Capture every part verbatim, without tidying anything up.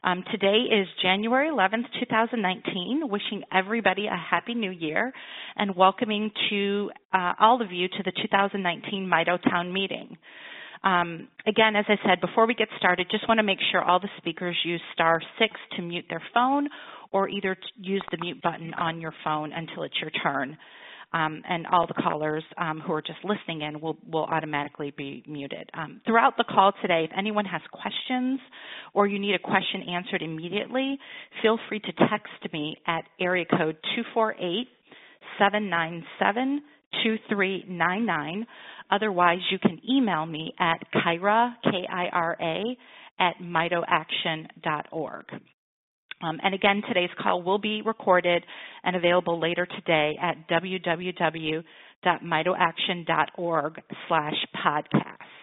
Um, today is January eleventh, two thousand nineteen, wishing everybody a Happy New Year and welcoming to uh, all of you to the two thousand nineteen Mito Town Meeting. Um, again, as I said, before we get started, just want to make sure all the speakers use star six to mute their phone or either use the mute button on your phone until it's your turn. Um, and all the callers um, who are just listening in will, will automatically be muted. Um, throughout the call today, if anyone has questions or you need a question answered immediately, feel free to text me at area code two four eight, seven nine seven, two three nine nine. Otherwise, you can email me at Kyra, K I R A, at mito action dot org. Um, and again, today's call will be recorded and available later today at w w w dot mito action dot org slash podcasts.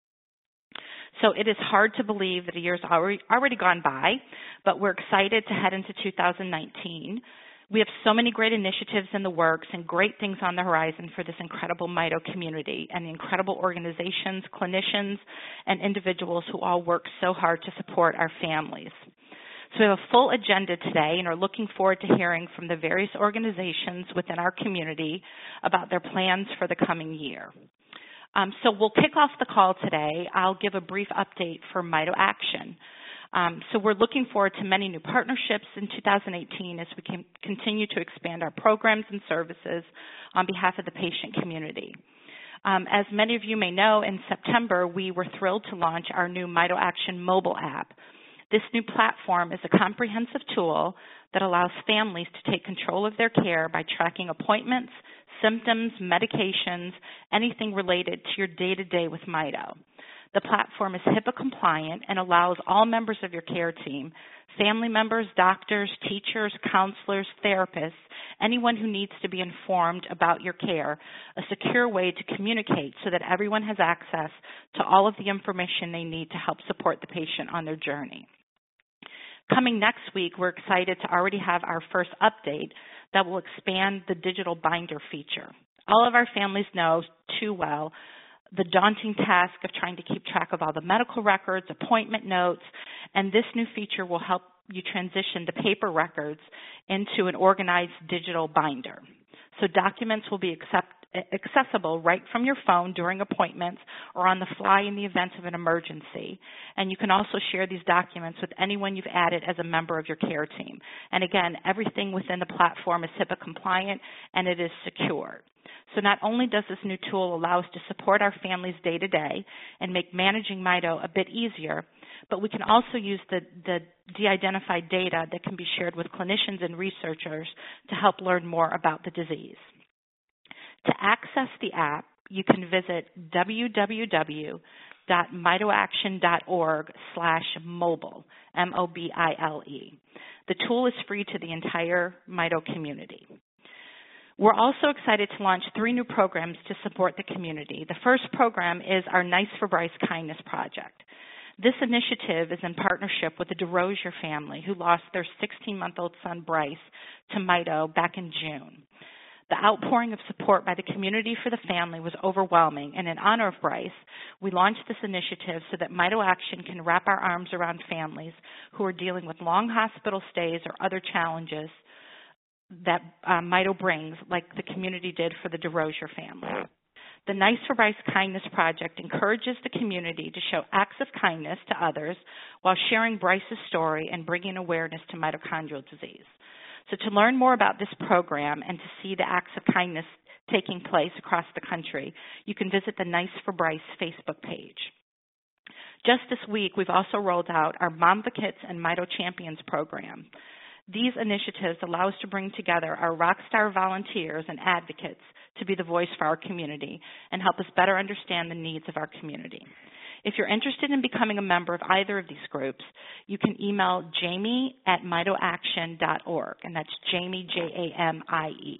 So it is hard to believe that a year's already, already gone by, but we're excited to head into two thousand nineteen. We have so many great initiatives in the works and great things on the horizon for this incredible Mito community and the incredible organizations, clinicians, and individuals who all work so hard to support our families. So we have a full agenda today and are looking forward to hearing from the various organizations within our community about their plans for the coming year. Um, so we'll kick off the call today. I'll give a brief update for Mito Action. Um, so we're looking forward to many new partnerships in two thousand eighteen as we can continue to expand our programs and services on behalf of the patient community. Um, as many of you may know, in September, we were thrilled to launch our new Mito Action mobile app. This new platform is a comprehensive tool that allows families to take control of their care by tracking appointments, symptoms, medications, anything related to your day-to-day with Mito. The platform is HIPAA compliant and allows all members of your care team, family members, doctors, teachers, counselors, therapists, anyone who needs to be informed about your care, a secure way to communicate so that everyone has access to all of the information they need to help support the patient on their journey. Coming next week, we're excited to already have our first update that will expand the digital binder feature. All of our families know too well the daunting task of trying to keep track of all the medical records, appointment notes, and this new feature will help you transition the paper records into an organized digital binder. So documents will be accept, accessible right from your phone during appointments or on the fly in the event of an emergency. And you can also share these documents with anyone you've added as a member of your care team. And again, everything within the platform is HIPAA compliant and it is secure. So not only does this new tool allow us to support our families day to day and make managing Mito a bit easier, but we can also use the, the de-identified data that can be shared with clinicians and researchers to help learn more about the disease. To access the app, you can visit w w w dot mito action dot org slash mobile, M O B I L E. The tool is free to the entire Mito community. We're also excited to launch three new programs to support the community. The first program is our Nice for Bryce Kindness Project. This initiative is in partnership with the DeRosier family who lost their sixteen-month-old son Bryce to Mito back in June. The outpouring of support by the community for the family was overwhelming, and in honor of Bryce, we launched this initiative so that Mito Action can wrap our arms around families who are dealing with long hospital stays or other challenges that uh, Mito brings, like the community did for the DeRosier family. The Nice for Bryce Kindness Project encourages the community to show acts of kindness to others while sharing Bryce's story and bringing awareness to mitochondrial disease. So to learn more about this program and to see the acts of kindness taking place across the country, you can visit the Nice for Bryce Facebook page. Just this week, we've also rolled out our Momvocats and Mito Champions program. These initiatives allow us to bring together our rockstar volunteers and advocates to be the voice for our community and help us better understand the needs of our community. If you're interested in becoming a member of either of these groups, you can email Jamie at mito action dot org, and that's Jamie, J A M I E.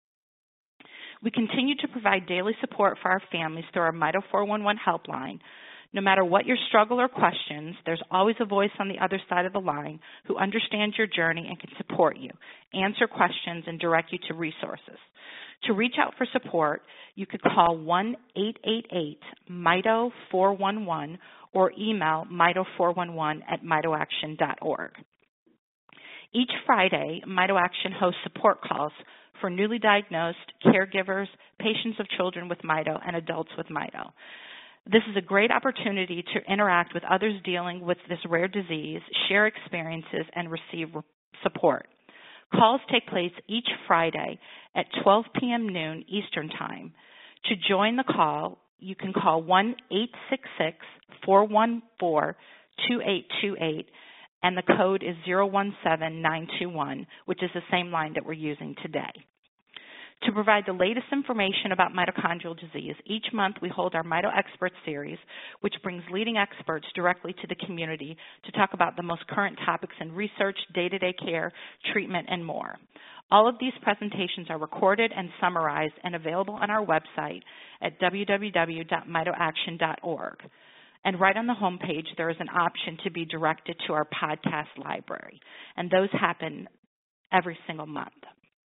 We continue to provide daily support for our families through our Mito four one one helpline. No matter what your struggle or questions, there's always a voice on the other side of the line who understands your journey and can support you, answer questions, and direct you to resources. To reach out for support, you could call one eight eight eight, MITO four one one or email mito four one one at mito action dot org. Each Friday, Mito Action hosts support calls for newly diagnosed, caregivers, patients of children with Mito, and adults with Mito. This is a great opportunity to interact with others dealing with this rare disease, share experiences, and receive support. Calls take place each Friday at twelve p m noon Eastern Time. To join the call, you can call one eight six six, four one four, two eight two eight, and the code is zero one seven nine two one, which is the same line that we're using today. To provide the latest information about mitochondrial disease, each month we hold our Mito Experts series, which brings leading experts directly to the community to talk about the most current topics in research, day-to-day care, treatment, and more. All of these presentations are recorded and summarized and available on our website at w w w dot mito action dot org. And right on the home page, there is an option to be directed to our podcast library, and those happen every single month.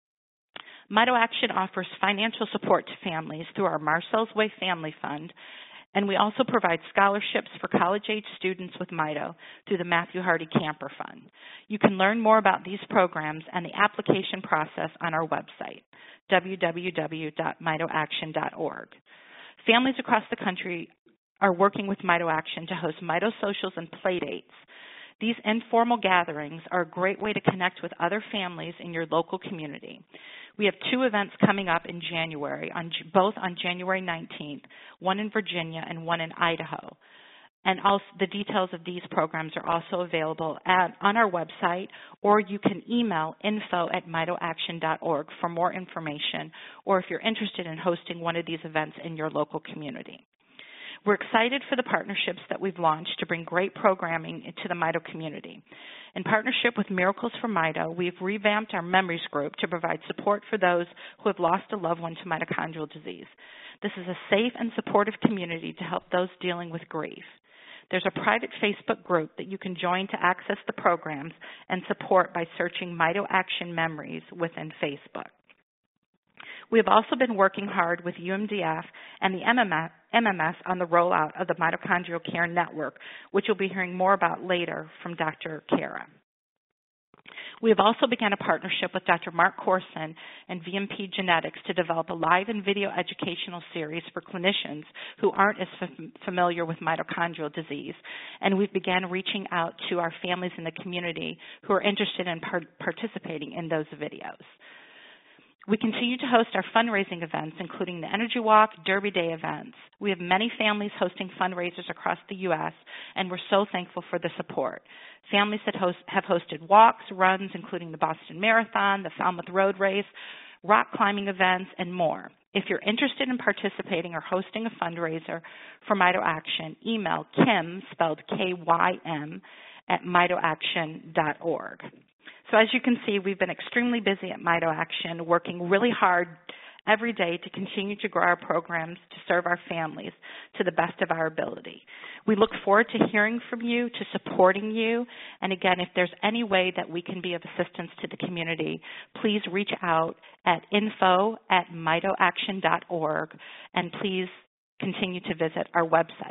Mito Action offers financial support to families through our Marcel's Way Family Fund, and we also provide scholarships for college-age students with Mito through the Matthew Hardy Camper Fund. You can learn more about these programs and the application process on our website, w w w dot mito action dot org. Families across the country are working with Mito Action to host Mito socials and play dates. These informal gatherings are a great way to connect with other families in your local community. We have two events coming up in January, on, both on January nineteenth, one in Virginia and one in Idaho. And also, the details of these programs are also available at, on our website, or you can email info at mito action dot org for more information, or if you're interested in hosting one of these events in your local community. We're excited for the partnerships that we've launched to bring great programming to the Mito community. In partnership with Miracles for Mito, we've revamped our Memories Group to provide support for those who have lost a loved one to mitochondrial disease. This is a safe and supportive community to help those dealing with grief. There's a private Facebook group that you can join to access the programs and support by searching Mito Action Memories within Facebook. We have also been working hard with U M D F and the M M S on the rollout of the Mitochondrial Care Network, which you'll be hearing more about later from Doctor Kara. We have also begun a partnership with Doctor Mark Corson and V M P Genetics to develop a live and video educational series for clinicians who aren't as f familiar with mitochondrial disease, and we've began reaching out to our families in the community who are interested in par participating in those videos. We continue to host our fundraising events, including the Energy Walk, Derby Day events. We have many families hosting fundraisers across the U S, and we're so thankful for the support. Families that host, have hosted walks, runs, including the Boston Marathon, the Falmouth Road Race, rock climbing events, and more. If you're interested in participating or hosting a fundraiser for Mito Action, email Kim, spelled K Y M, at mito action dot org. So as you can see, we've been extremely busy at Mito Action, working really hard every day to continue to grow our programs to serve our families to the best of our ability. We look forward to hearing from you, to supporting you, and again, if there's any way that we can be of assistance to the community, please reach out at info at mito action dot org, and please continue to visit our website.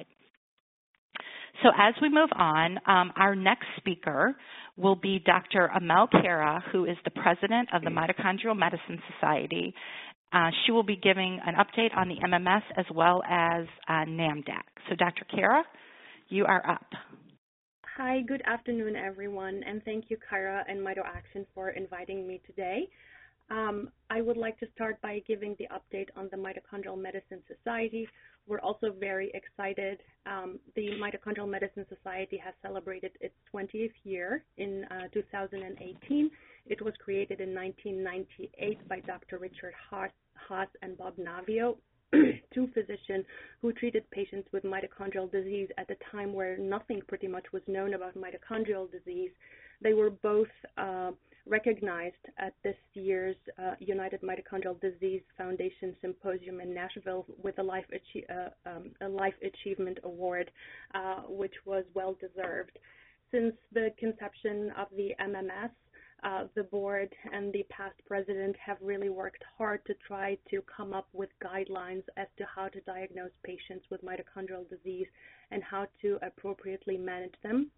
So as we move on, um, our next speaker will be Doctor Amel Kara, who is the president of the Mitochondrial Medicine Society. Uh, she will be giving an update on the M M S as well as uh, NAMDAC. So Doctor Kara, you are up. Hi, good afternoon, everyone, and thank you, Kyra and Mito Action, for inviting me today. Um, I would like to start by giving the update on the Mitochondrial Medicine Society. We're also very excited. Um, the Mitochondrial Medicine Society has celebrated its twentieth year in uh, two thousand eighteen. It was created in nineteen ninety-eight by Doctor Richard Haas, Haas and Bob Navio, two physicians who treated patients with mitochondrial disease at a time where nothing pretty much was known about mitochondrial disease. They were both uh, recognized at this year's uh, United Mitochondrial Disease Foundation Symposium in Nashville with a Life, Achie uh, um, a Life Achievement Award, uh, which was well deserved. Since the conception of the M M S, uh, the board and the past president have really worked hard to try to come up with guidelines as to how to diagnose patients with mitochondrial disease and how to appropriately manage them.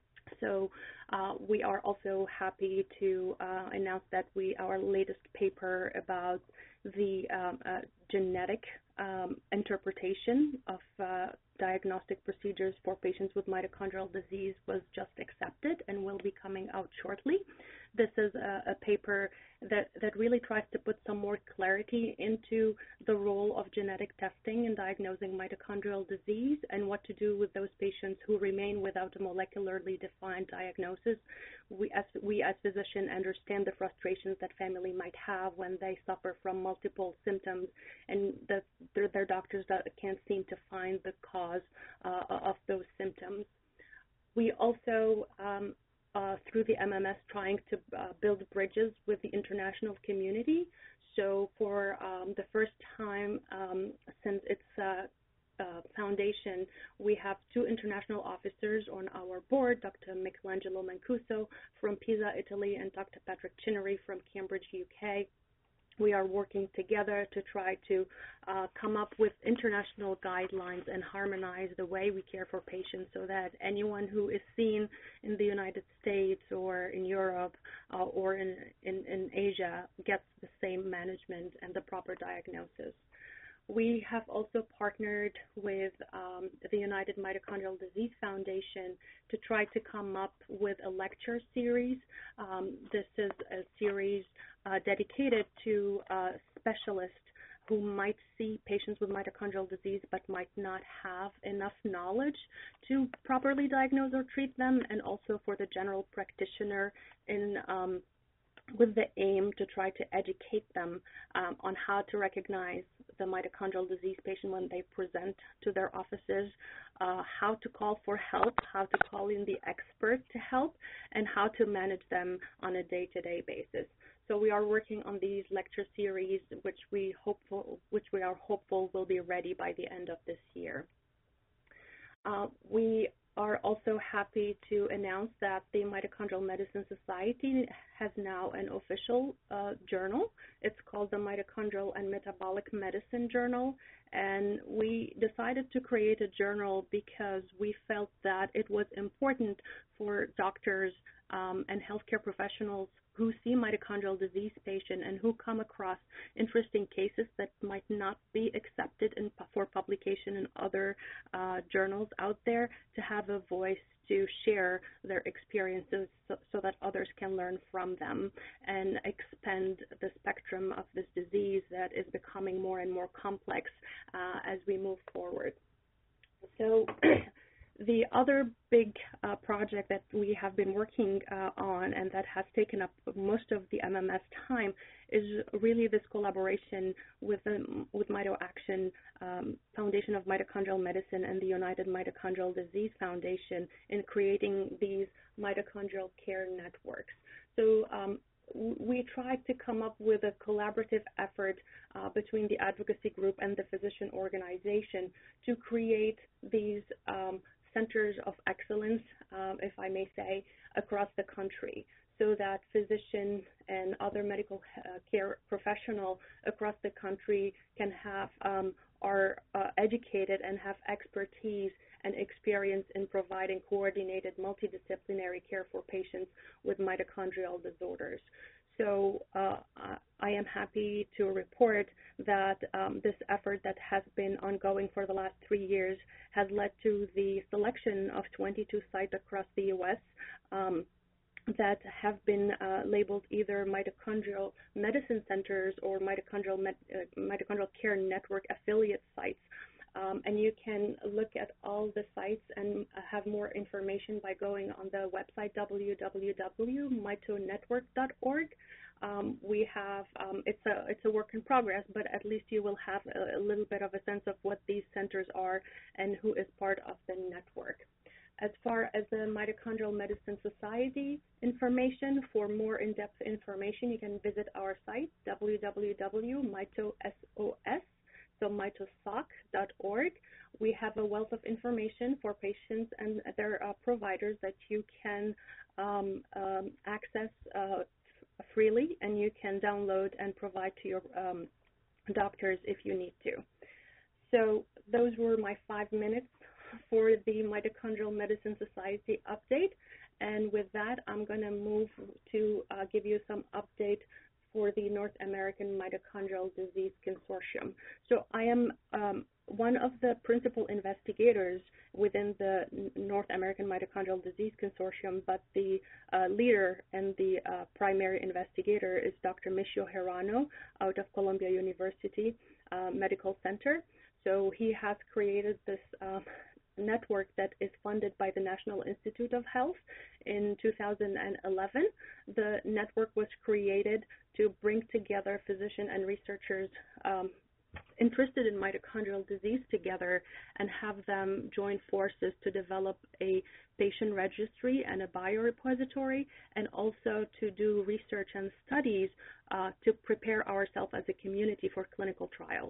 So uh, we are also happy to uh, announce that we our latest paper about the um, uh, genetic um, interpretation of uh, diagnostic procedures for patients with mitochondrial disease was just accepted and will be coming out shortly. This is a, a paper that, that really tries to put some more clarity into the role of genetic testing in diagnosing mitochondrial disease and what to do with those patients who remain without a molecularly defined diagnosis. We as, we as physicians understand the frustrations that family might have when they suffer from multiple symptoms and that their, their doctors can't seem to find the cause uh, of those symptoms. We also um, Uh, through the M M S, trying to uh, build bridges with the international community. So for um, the first time um, since its uh, uh, foundation, we have two international officers on our board, Doctor Michelangelo Mancuso from Pisa, Italy, and Doctor Patrick Chinnery from Cambridge, U K. We are working together to try to uh, come up with international guidelines and harmonize the way we care for patients so that anyone who is seen in the United States or in Europe uh, or in, in, in Asia gets the same management and the proper diagnosis. We have also partnered with um, the United Mitochondrial Disease Foundation to try to come up with a lecture series. Um, this is a series uh, dedicated to uh, specialists who might see patients with mitochondrial disease but might not have enough knowledge to properly diagnose or treat them, and also for the general practitioner in um, with the aim to try to educate them um, on how to recognize the mitochondrial disease patient when they present to their offices, uh, how to call for help, how to call in the expert to help, and how to manage them on a day-to-day basis. So we are working on these lecture series, which we hopeful, which we are hopeful will be ready by the end of this year. Uh, we are also happy to announce that the Mitochondrial Medicine Society has now an official uh, journal. It's called the Mitochondrial and Metabolic Medicine Journal, and we decided to create a journal because we felt that it was important for doctors um, and healthcare professionals who see mitochondrial disease patients and who come across interesting cases that might not be accepted in, for publication in other uh, journals out there, to have a voice to share their experiences so, so that others can learn from them and expand the spectrum of this disease that is becoming more and more complex uh, as we move forward. So the other big uh, project that we have been working uh, on and that has taken up most of the M M S time is really this collaboration with the with MitoAction um, Foundation of Mitochondrial Medicine and the United Mitochondrial Disease Foundation in creating these mitochondrial care networks. So um, we tried to come up with a collaborative effort uh, between the advocacy group and the physician organization to create these um, centers of excellence, um, if I may say, across the country, so that physicians and other medical uh, care professionals across the country can have um, are uh, educated and have expertise and experience in providing coordinated multidisciplinary care for patients with mitochondrial disorders. So uh, I am happy to report that um, this effort that has been ongoing for the last three years has led to the selection of twenty-two sites across the U S um, that have been uh, labeled either mitochondrial medicine centers or mitochondrial, med uh, mitochondrial care network affiliate sites. Um, and you can look at all the sites and have more information by going on the website w w w dot mito network dot org. Um, we have, um, it's a it's a work in progress, but at least you will have a, a little bit of a sense of what these centers are and who is part of the network. As far as the Mitochondrial Medicine Society information, for more in-depth information, you can visit our site, w w w dot mito sos, so mitosoc dot org. We have a wealth of information for patients and their uh, providers that you can um, um, access uh, freely, and you can download and provide to your um, doctors if you need to. So those were my five minutes for the Mitochondrial Medicine Society update. And with that, I'm going to move to uh, give you some update for the North American Mitochondrial Disease Consortium. So I am um, one of the principal investigators within the North American Mitochondrial Disease Consortium, but the uh, leader and the uh, primary investigator is Doctor Michio Hirano out of Columbia University uh, Medical Center. So he has created this uh, network that is funded by the National Institute of Health in two thousand eleven. The network was created to bring together physicians and researchers um, interested in mitochondrial disease together and have them join forces to develop a patient registry and a biorepository, and also to do research and studies uh, to prepare ourselves as a community for clinical trials.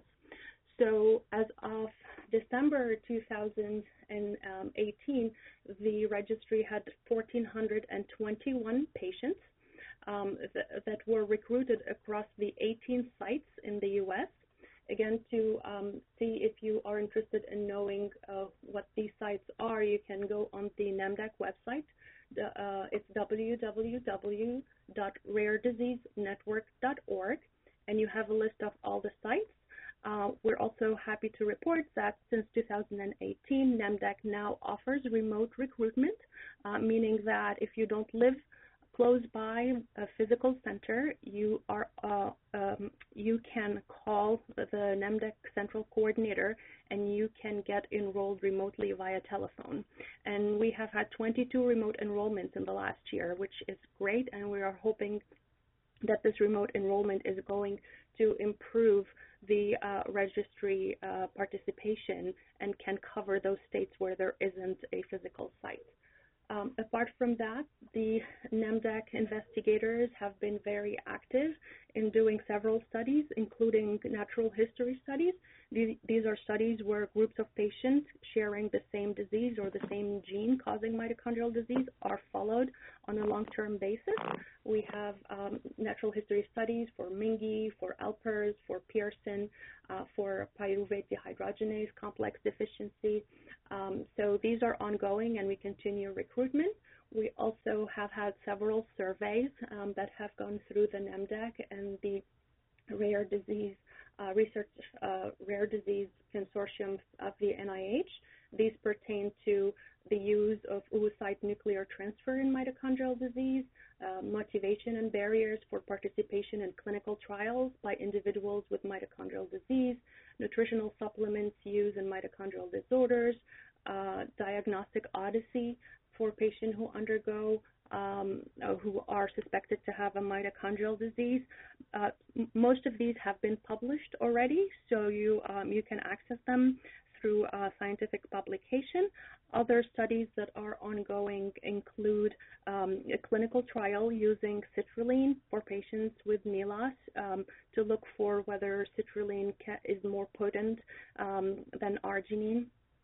So as of December two thousand eighteen, the registry had one thousand four hundred twenty-one patients um, th that were recruited across the eighteen sites in the U S. Again, to um, see if you are interested in knowing uh, what these sites are, you can go on the NAMDAC website. The, uh, it's w w w dot rare disease network dot org, and you have a list of all the sites. Uh, we're also happy to report that since two thousand eighteen, NAMDAC now offers remote recruitment, uh, meaning that if you don't live close by a physical center, you are uh, um, you can call the NAMDAC Central Coordinator and you can get enrolled remotely via telephone. And we have had twenty-two remote enrollments in the last year, which is great, and we are hoping that this remote enrollment is going to improve the uh, registry uh, participation and can cover those states where there isn't a physical site. Um, apart from that, the NAMDAC investigators have been very active in doing several studies, including natural history studies. These, these are studies where groups of patients sharing the same disease or the same gene causing mitochondrial disease are followed on a long-term basis. We have um, natural history studies for Mingy, for Alpers, for Pearson, uh, for pyruvate dehydrogenase complex deficiency. Um, so these are ongoing, and we continue recruitment. We also have had several surveys um, that have gone through the NAMDAC and the Rare Disease uh, Research uh, Rare Disease Consortium of the N I H. These pertain to the use of oocyte nuclear transfer in mitochondrial disease, uh, motivation and barriers for participation in clinical trials by individuals with mitochondrial disease, nutritional supplements used in mitochondrial disorders, uh, diagnostic odyssey for patients who undergo um, uh, who are suspected to have a mitochondrial disease. Uh, m most of these have been published already, so you um, you can access them through uh, scientific publication. Other studies that are ongoing include um, a clinical trial using citrulline for patients with M I L A S um, to look for whether citrulline ca is more potent um, than arginine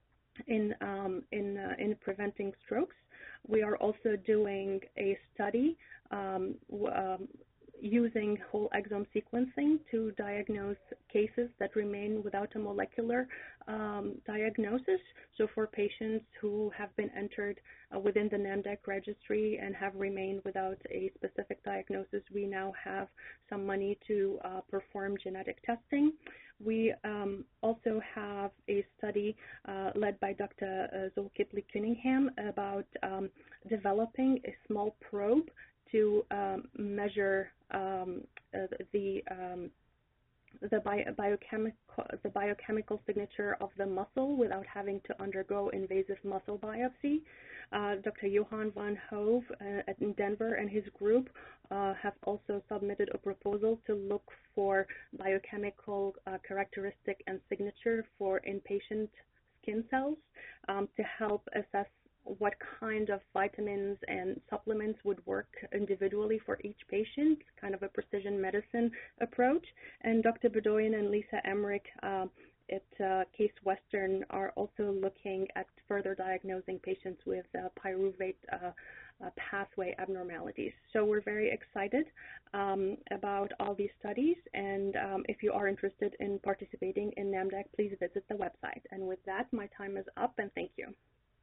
in um, in uh, in preventing strokes. We are also doing a study um, um, using whole exome sequencing to diagnose cases that remain without a molecular um, diagnosis. So for patients who have been entered uh, within the NAMDAC registry and have remained without a specific diagnosis, we now have some money to uh, perform genetic testing. We um, also have a study uh, led by Doctor Zolkipley Cunningham about um, developing a small probe to um, measure um, uh, the um, the bio biochemical the biochemical signature of the muscle without having to undergo invasive muscle biopsy. Uh, Doctor Johan van Hove uh, in Denver and his group uh, have also submitted a proposal to look for biochemical uh, characteristic and signature for inpatient skin cells um, to help assess what kind of vitamins and supplements would work individually for each patient, kind of a precision medicine approach. And Doctor Bedoyan and Lisa Emmerich uh, at uh, Case Western are also looking at further diagnosing patients with uh, pyruvate uh, uh, pathway abnormalities. So we're very excited um, about all these studies, and um, if you are interested in participating in NAMDAC, please visit the website. And with that, my time is up, and thank you.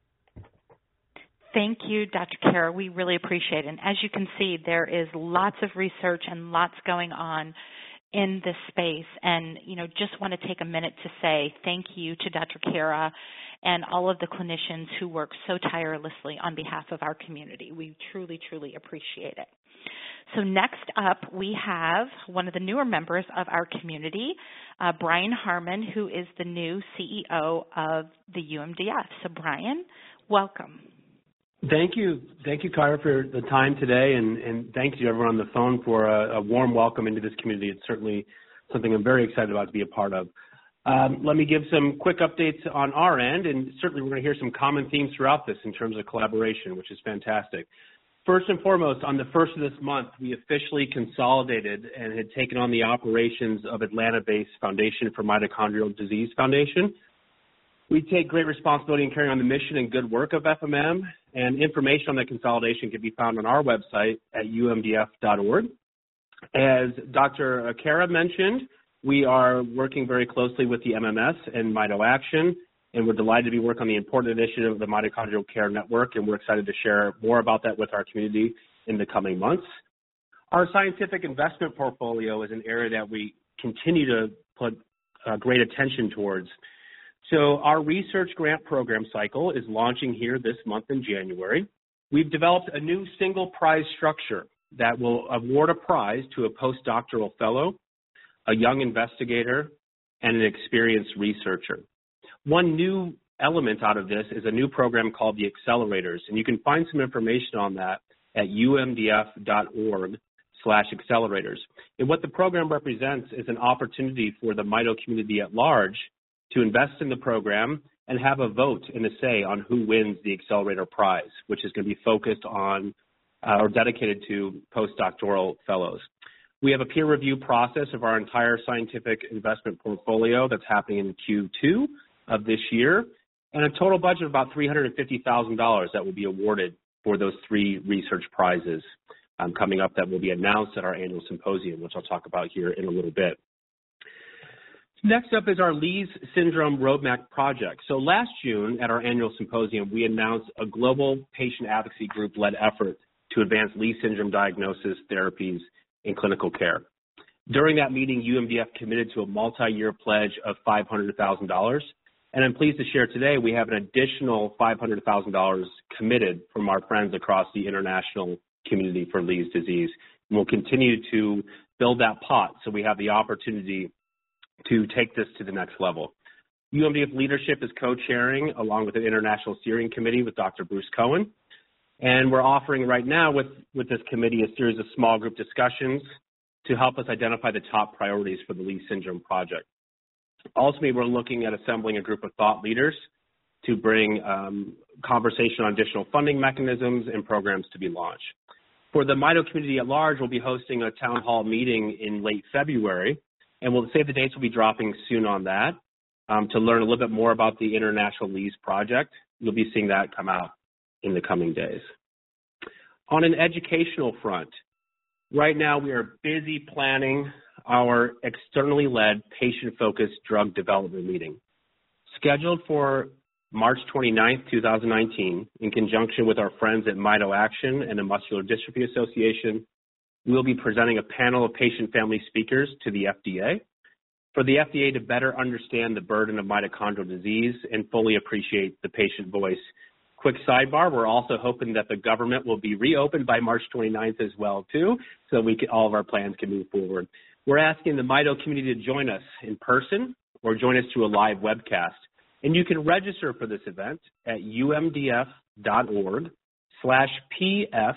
Thank you, Doctor Kara. We really appreciate it. And as you can see, there is lots of research and lots going on in this space. And, you know, just want to take a minute to say thank you to Doctor Kara and all of the clinicians who work so tirelessly on behalf of our community. We truly, truly appreciate it. So next up, we have one of the newer members of our community, uh, Brian Harmon, who is the new C E O of the U M D F. So Brian, welcome. Thank you. Thank you, Kyra, for the time today, and, and thank you to everyone on the phone for a, a warm welcome into this community. It's certainly something I'm very excited about to be a part of. Um, let me give some quick updates on our end, and certainly we're going to hear some common themes throughout this in terms of collaboration, which is fantastic. First and foremost, on the first of this month, we officially consolidated and had taken on the operations of Atlanta-based Foundation for Mitochondrial Disease Foundation. We take great responsibility in carrying on the mission and good work of F M M, and information on that consolidation can be found on our website at U M D F dot org. As Doctor Kara mentioned, we are working very closely with the M M S and MitoAction, and we're delighted to be working on the important initiative of the Mitochondrial Care Network, and we're excited to share more about that with our community in the coming months. Our scientific investment portfolio is an area that we continue to put uh, great attention towards. So our research grant program cycle is launching here this month in January. We've developed a new single prize structure that will award a prize to a postdoctoral fellow, a young investigator, and an experienced researcher. One new element out of this is a new program called the Accelerators, and you can find some information on that at U M D F dot org slash accelerators. And what the program represents is an opportunity for the mito community at large to invest in the program and have a vote and a say on who wins the Accelerator Prize, which is going to be focused on uh, or dedicated to postdoctoral fellows. We have a peer review process of our entire scientific investment portfolio that's happening in Q two of this year, and a total budget of about three hundred fifty thousand dollars that will be awarded for those three research prizes um, coming up that will be announced at our annual symposium, which I'll talk about here in a little bit. Next up is our Leigh Syndrome Roadmap project. So last June at our annual symposium, we announced a global patient advocacy group-led effort to advance Leigh syndrome diagnosis, therapies, and clinical care. During that meeting, U M D F committed to a multi-year pledge of five hundred thousand dollars, and I'm pleased to share today we have an additional five hundred thousand dollars committed from our friends across the international community for Leigh's disease. And we'll continue to build that pot so we have the opportunity to take this to the next level. U M D F leadership is co-chairing along with an international steering committee with Doctor Bruce Cohen. And we're offering right now with, with this committee a series of small group discussions to help us identify the top priorities for the Leigh Syndrome project. Ultimately, we're looking at assembling a group of thought leaders to bring um, conversation on additional funding mechanisms and programs to be launched. For the mito community at large, we'll be hosting a town hall meeting in late February, and we'll save the dates will be dropping soon on that um, to learn a little bit more about the International Leigh's Project. You'll be seeing that come out in the coming days. On an educational front, right now we are busy planning our externally led patient-focused drug development meeting. Scheduled for March twenty-ninth, two thousand nineteen, in conjunction with our friends at MitoAction and the Muscular Dystrophy Association, we'll be presenting a panel of patient-family speakers to the F D A for the F D A to better understand the burden of mitochondrial disease and fully appreciate the patient voice. Quick sidebar, we're also hoping that the government will be reopened by March twenty-ninth as well, too, so we can, all of our plans can move forward. We're asking the mito community to join us in person or join us through a live webcast. And you can register for this event at U M D F dot org slash P F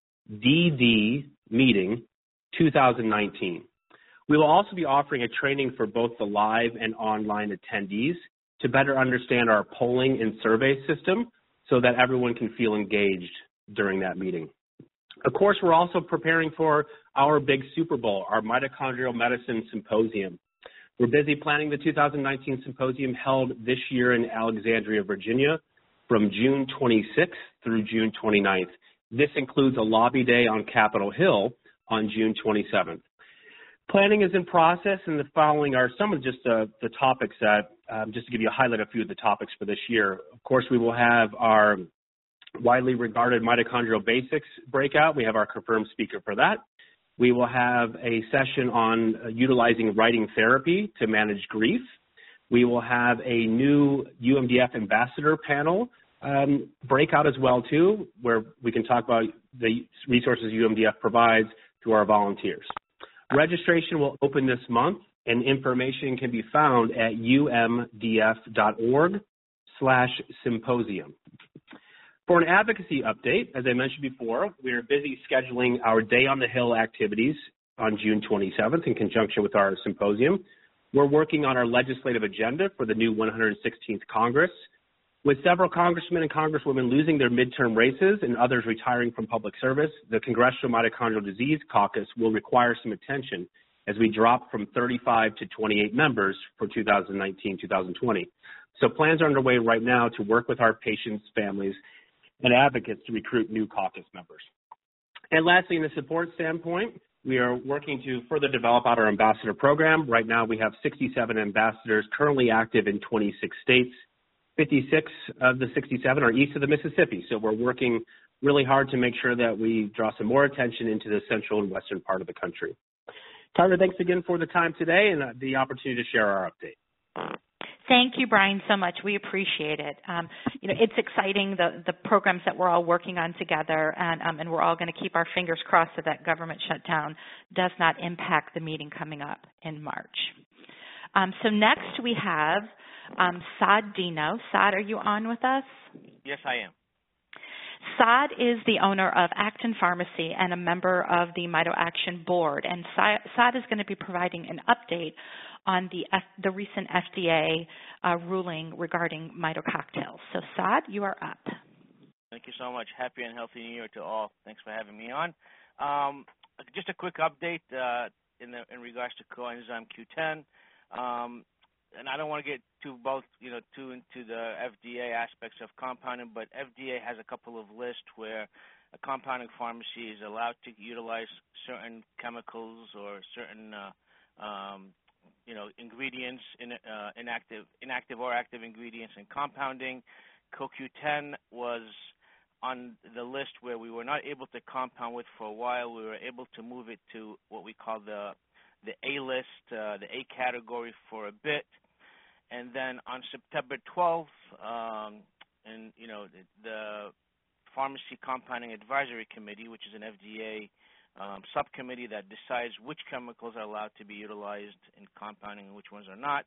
D D meeting two thousand nineteen. We will also be offering a training for both the live and online attendees to better understand our polling and survey system so that everyone can feel engaged during that meeting. Of course, we're also preparing for our big Super Bowl, our Mitochondrial Medicine Symposium. We're busy planning the two thousand nineteen symposium held this year in Alexandria, Virginia, from June twenty-sixth through June twenty-ninth. This includes a lobby day on Capitol Hill on June twenty-seventh. Planning is in process, and the following are some of just uh, the topics that, um, just to give you a highlight of a few of the topics for this year. Of course, we will have our widely regarded mitochondrial basics breakout. We have our confirmed speaker for that. We will have a session on uh, utilizing writing therapy to manage grief. We will have a new U M D F ambassador panel um, breakout as well, too, where we can talk about the resources U M D F provides to our volunteers. Registration will open this month, and information can be found at umdf.org slash symposium. For an advocacy update, as I mentioned before, we are busy scheduling our Day on the Hill activities on June twenty-seventh in conjunction with our symposium. We're working on our legislative agenda for the new one hundred sixteenth Congress. With several congressmen and congresswomen losing their midterm races and others retiring from public service, the Congressional Mitochondrial Disease Caucus will require some attention as we drop from thirty-five to twenty-eight members for two thousand nineteen to two thousand twenty. So plans are underway right now to work with our patients, families, and advocates to recruit new caucus members. And lastly, in the support standpoint, we are working to further develop out our ambassador program. Right now, we have sixty-seven ambassadors currently active in twenty-six states. fifty-six of the sixty-seven are east of the Mississippi, so we're working really hard to make sure that we draw some more attention into the central and western part of the country. Carter, thanks again for the time today and the opportunity to share our update. Thank you, Brian, so much. We appreciate it. Um, you know, it's exciting, the, the programs that we're all working on together, and, um, and we're all going to keep our fingers crossed that that government shutdown does not impact the meeting coming up in March. Um, so next we have um, Saad Dino. Saad, are you on with us? Yes, I am. Saad is the owner of Acton Pharmacy and a member of the MitoAction board, and Saad is going to be providing an update on the, F, the recent F D A uh, ruling regarding mitococktails. So Saad, you are up. Thank you so much. Happy and healthy New Year to all. Thanks for having me on. Um, just a quick update uh, in, the, in regards to coenzyme Q ten. Um, and I don't want to get too both, you know, too into the F D A aspects of compounding, but F D A has a couple of lists where a compounding pharmacy is allowed to utilize certain chemicals or certain, uh, um, you know, ingredients, in, uh, inactive, inactive or active ingredients in compounding. Co Q ten was on the list where we were not able to compound with for a while. We were able to move it to what we call the the A list, uh, the A category for a bit. And then on September twelfth, um, and you know, the, the Pharmacy Compounding Advisory Committee, which is an F D A um, subcommittee that decides which chemicals are allowed to be utilized in compounding and which ones are not,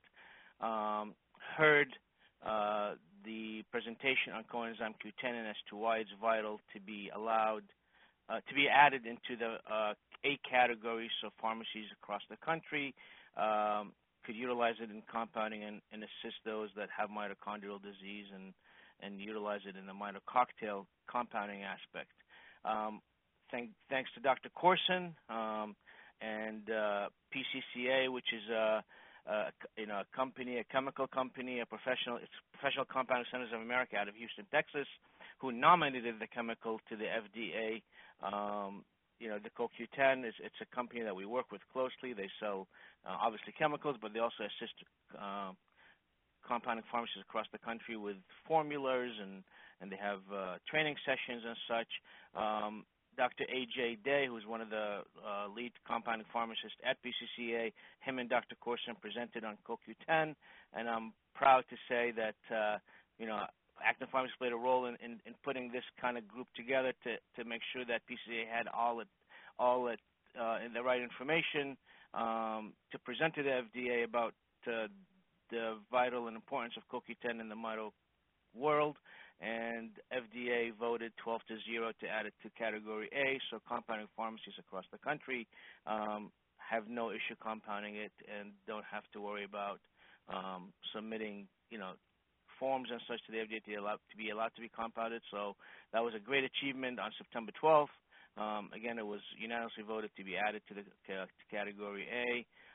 um, heard uh, the presentation on coenzyme Q ten and as to why it's vital to be allowed uh, to be added into the uh, A category, so pharmacies across the country um, could utilize it in compounding and, and assist those that have mitochondrial disease and, and utilize it in the mitococktail compounding aspect. Um, thank, thanks to Doctor Corson um, and uh, P C C A, which is a, a, you know, a company, a chemical company, a professional, it's Professional Compounding Centers of America out of Houston, Texas, who nominated the chemical to the F D A. Um, You know, the Co Q ten is it's a company that we work with closely. They sell uh, obviously chemicals, but they also assist uh, compounding pharmacies across the country with formulas, and and they have uh, training sessions and such. Um, Doctor A J Day, who's one of the uh, lead compounding pharmacists at P C C A, him and Doctor Corson presented on Co Q ten, and I'm proud to say that uh, you know, Acton Pharmacy played a role in, in, in putting this kind of group together to, to make sure that P C C A had all it, all it, uh, in the right information um, to present to the F D A about uh, the vital and importance of Co Q ten in the mito world. And F D A voted twelve to zero to add it to Category A, so compounding pharmacies across the country um, have no issue compounding it and don't have to worry about um, submitting, you know, forms and such to the F D A to, allow, to be allowed to be compounded. So that was a great achievement on September twelfth. Um, again, it was unanimously voted to be added to the to Category A,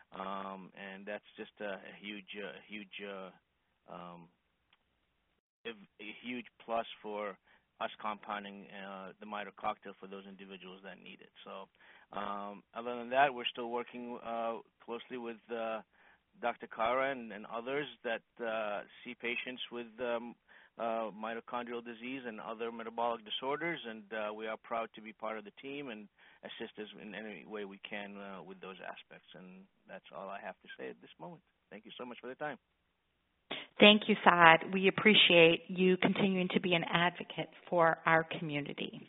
um, and that's just a, a huge, uh, huge, uh, um, a, a huge plus for us compounding uh, the Mito cocktail for those individuals that need it. So um, other than that, we're still working uh, closely with uh, Doctor Kara and, and others that uh, see patients with um, uh, mitochondrial disease and other metabolic disorders, and uh, we are proud to be part of the team and assist us in any way we can uh, with those aspects. And that's all I have to say at this moment. Thank you so much for the time. Thank you, Saad. We appreciate you continuing to be an advocate for our community.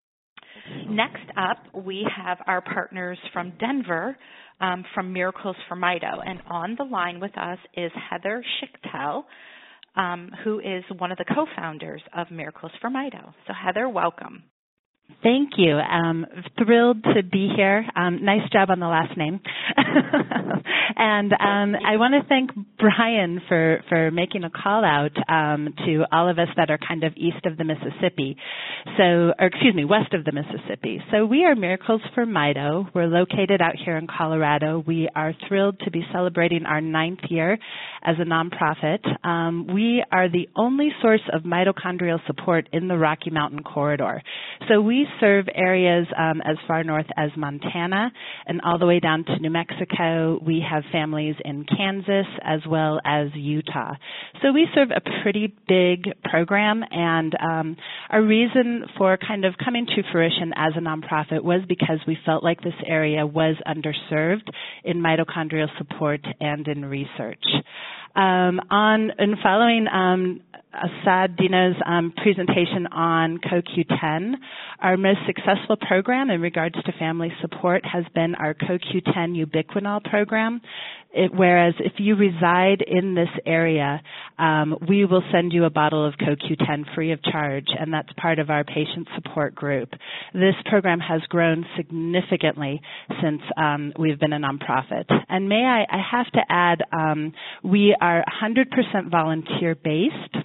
Next up, we have our partners from Denver um, from Miracles for Mito. And on the line with us is Heather Schichtel, um, who is one of the co-founders of Miracles for Mito. So Heather, welcome. Thank you. Um, thrilled to be here. Um, nice job on the last name. and um, I want to thank Brian for, for making a call out um, to all of us that are kind of east of the Mississippi. So, or excuse me, west of the Mississippi. So we are Miracles for Mito. We're located out here in Colorado. We are thrilled to be celebrating our ninth year as a nonprofit. Um, we are the only source of mitochondrial support in the Rocky Mountain corridor. So we serve areas um, as far north as Montana and all the way down to New Mexico. We have families in Kansas as well as Utah. So we serve a pretty big program, and um, our reason for kind of coming to fruition as a nonprofit was because we felt like this area was underserved in mitochondrial support and in research. Um, on and following um, Saad Dino's um, presentation on C O Q ten, our most successful program in regards to family support has been our C O Q ten ubiquinol program. It, whereas if you reside in this area, um, we will send you a bottle of C O Q ten free of charge, and that's part of our patient support group. This program has grown significantly since um, we've been a nonprofit. And may I, I have to add, um, we are one hundred percent volunteer-based.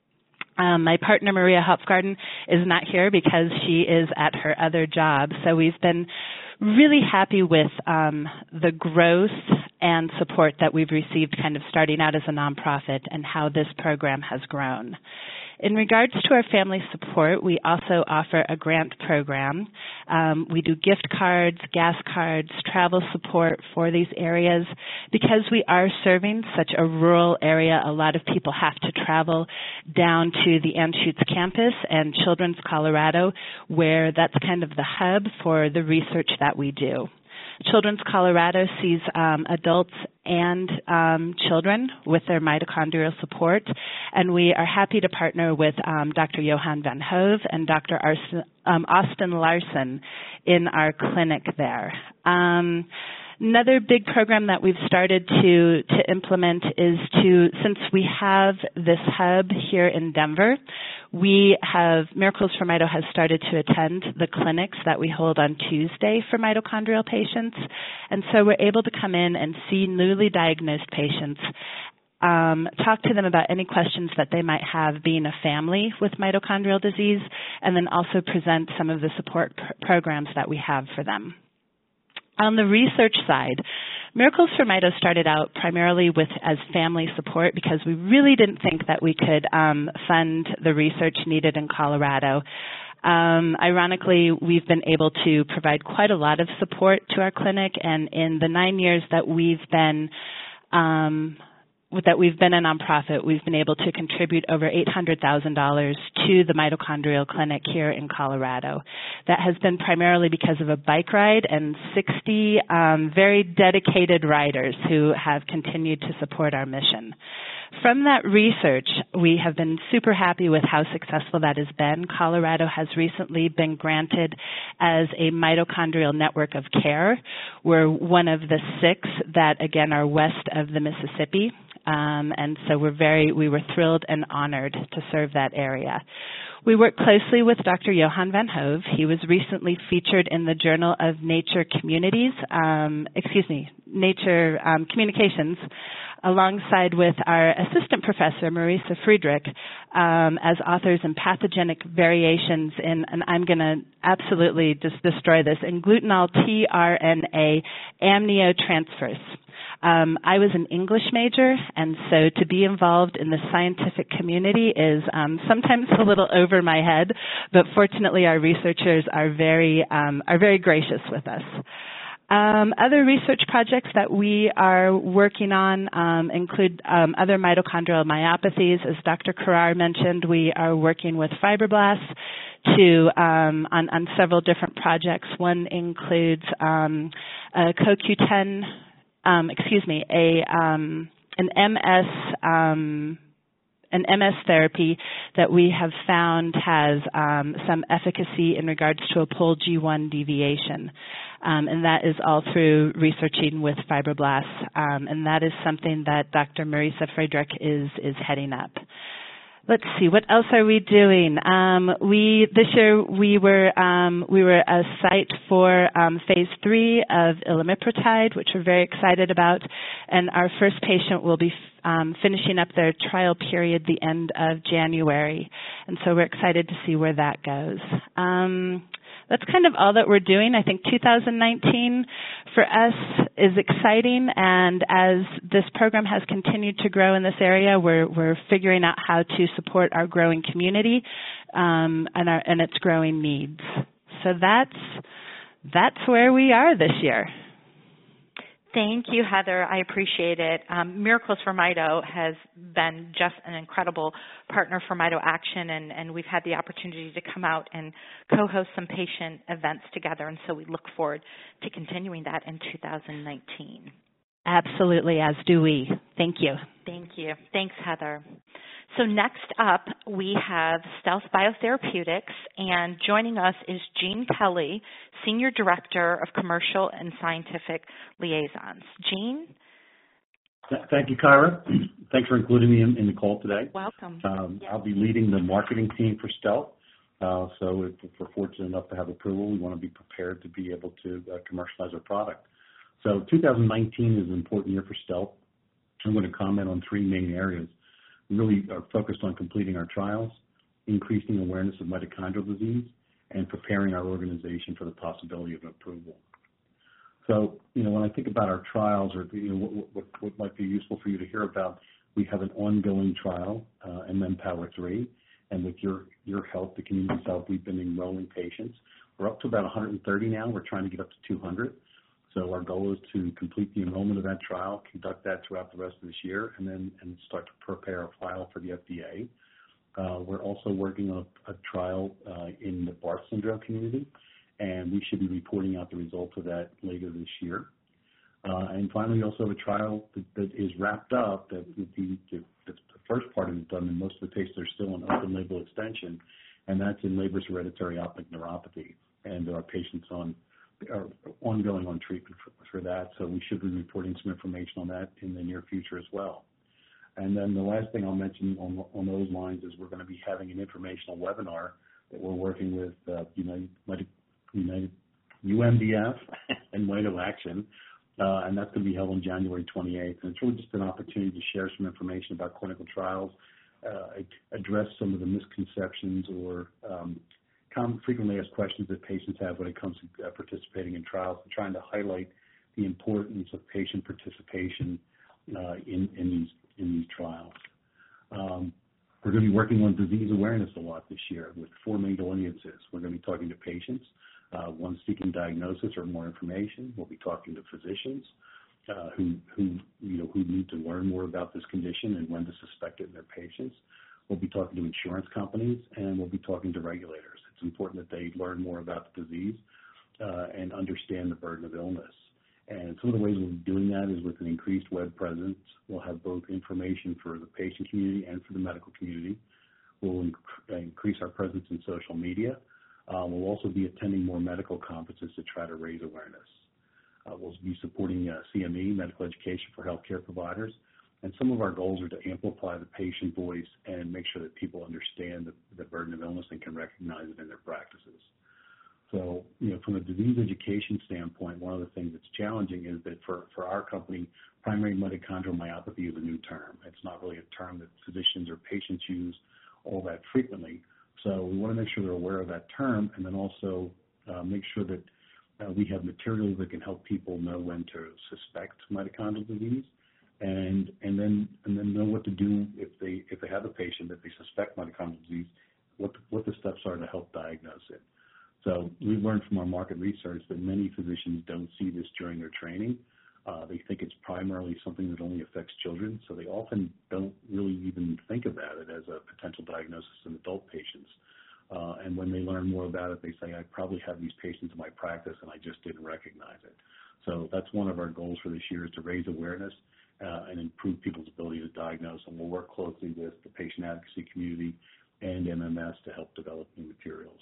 Um, my partner, Maria Hopfgarden, is not here because she is at her other job. So we've been really happy with um, the growth and support that we've received kind of starting out as a nonprofit and how this program has grown. In regards to our family support, we also offer a grant program. Um, we do gift cards, gas cards, travel support for these areas. Because we are serving such a rural area, a lot of people have to travel down to the Anschutz campus and Children's Colorado, where that's kind of the hub for the research that we do. Children's Colorado sees um, adults and um, children with their mitochondrial support, and we are happy to partner with um, Doctor Johan van Hove and Doctor Arsen, um, Austin Larson in our clinic there. Um, Another big program that we've started to, to implement is to, since we have this hub here in Denver, we have, Miracles for Mito has started to attend the clinics that we hold on Tuesday for mitochondrial patients. And so we're able to come in and see newly diagnosed patients, um, talk to them about any questions that they might have being a family with mitochondrial disease, and then also present some of the support pr- programs that we have for them. On the research side, Miracles for Mito started out primarily with as family support because we really didn't think that we could um, fund the research needed in Colorado. Um, ironically, we've been able to provide quite a lot of support to our clinic, and in the nine years that we've been um, that we've been a nonprofit, we've been able to contribute over eight hundred thousand dollars to the mitochondrial clinic here in Colorado. That has been primarily because of a bike ride and sixty um, very dedicated riders who have continued to support our mission. From that research, we have been super happy with how successful that has been. Colorado has recently been granted as a mitochondrial network of care. We're one of the six that, again, are west of the Mississippi. Um, and so we're very, we were thrilled and honored to serve that area. We work closely with Doctor Johan van Hove. He was recently featured in the Journal of Nature Communities, um, excuse me, Nature um, Communications, alongside with our assistant professor, Marisa Friedrich, um, as authors in Pathogenic Variations in, and I'm going to absolutely just destroy this, in glutenol tRNA amniotransferase. Um, I was an English major, and so to be involved in the scientific community is um, sometimes a little over my head, but fortunately our researchers are very, um, are very gracious with us. Um, other research projects that we are working on um, include um, other mitochondrial myopathies. As Doctor Karar mentioned, we are working with fibroblasts to um, on, on several different projects. One includes um, a C O Q ten, um, excuse me, a um, an M S um, an M S therapy that we have found has um, some efficacy in regards to a P O L G one deviation. Um, and that is all through researching with fibroblasts. Um, and that is something that Doctor Marisa Friedrich is, is heading up. Let's see, what else are we doing? Um, we this year we were um, we were a site for um, phase three of ilomiprotide, which we're very excited about, and our first patient will be um, finishing up their trial period the end of January, and so we're excited to see where that goes. Um, That's kind of all that we're doing. I think two thousand nineteen for us is exciting, and as this program has continued to grow in this area, we're, we're figuring out how to support our growing community um, and, our, and its growing needs. So that's, that's where we are this year. Thank you, Heather. I appreciate it. Um, Miracles for Mito has been just an incredible partner for Mito Action, and, and we've had the opportunity to come out and co-host some patient events together, and so we look forward to continuing that in two thousand nineteen. Absolutely, as do we. Thank you. Thank you. Thanks, Heather. So next up, we have Stealth Biotherapeutics, and joining us is Jean Kelly, Senior Director of Commercial and Scientific Liaisons. Jean? Thank you, Kyra. Thanks for including me in, in the call today. Welcome. Um, I'll be leading the marketing team for Stealth. Uh, so if, if we're fortunate enough to have approval, we want to be prepared to be able to uh, commercialize our product. So two thousand nineteen is an important year for Stealth. I'm going to comment on three main areas. We really are focused on completing our trials, increasing awareness of mitochondrial disease, and preparing our organization for the possibility of approval. So, you know, when I think about our trials, or you know, what, what, what might be useful for you to hear about, we have an ongoing trial, uh, M M Power three, and with your, your help, the community's help, we've been enrolling patients. We're up to about one hundred thirty now. We're trying to get up to two hundred. So our goal is to complete the enrollment of that trial, conduct that throughout the rest of this year, and then and start to prepare a file for the F D A. Uh, we're also working on a, a trial uh, in the Barth syndrome community, and we should be reporting out the results of that later this year. Uh, and finally, also have a trial that, that is wrapped up, that the, the, the first part is done, and most of the patients are still in open label extension, and that's in Leber's hereditary optic neuropathy. And there are patients on are ongoing on treatment for, for that, so we should be reporting some information on that in the near future as well. And then the last thing I'll mention on, on those lines is we're going to be having an informational webinar that we're working with uh, United, United U M D F and Mito Action, uh, and that's going to be held on January twenty-eighth. And it's really just an opportunity to share some information about clinical trials, uh, address some of the misconceptions or um, frequently asked questions that patients have when it comes to uh, participating in trials, and trying to highlight the importance of patient participation uh, in, in these in these trials. Um, we're going to be working on disease awareness a lot this year with four main audiences. We're going to be talking to patients, uh, one seeking diagnosis or more information. We'll be talking to physicians uh, who who you know who need to learn more about this condition and when to suspect it in their patients. We'll be talking to insurance companies, and we'll be talking to regulators. It's important that they learn more about the disease uh, and understand the burden of illness. And some of the ways we'll be doing that is with an increased web presence. We'll have both information for the patient community and for the medical community. We'll inc- increase our presence in social media. Uh, we'll also be attending more medical conferences to try to raise awareness. Uh, we'll be supporting uh, C M E, medical education for healthcare providers. And some of our goals are to amplify the patient voice and make sure that people understand the, the burden of illness and can recognize it in their practices. So, you know, from a disease education standpoint, one of the things that's challenging is that for, for our company, primary mitochondrial myopathy is a new term. It's not really a term that physicians or patients use all that frequently. So we want to make sure they're aware of that term, and then also uh, make sure that Uh, we have materials that can help people know when to suspect mitochondrial disease, and and then and then know what to do if they if they have a patient that they suspect mitochondrial disease, what the, what the steps are to help diagnose it. So we've learned from our market research that many physicians don't see this during their training. Uh, they think it's primarily something that only affects children, so they often don't really even think about it as a potential diagnosis in adult patients. Uh, and when they learn more about it, they say, I probably have these patients in my practice and I just didn't recognize it. So that's one of our goals for this year, is to raise awareness uh, and improve people's ability to diagnose. And we'll work closely with the patient advocacy community and M M S to help develop new materials.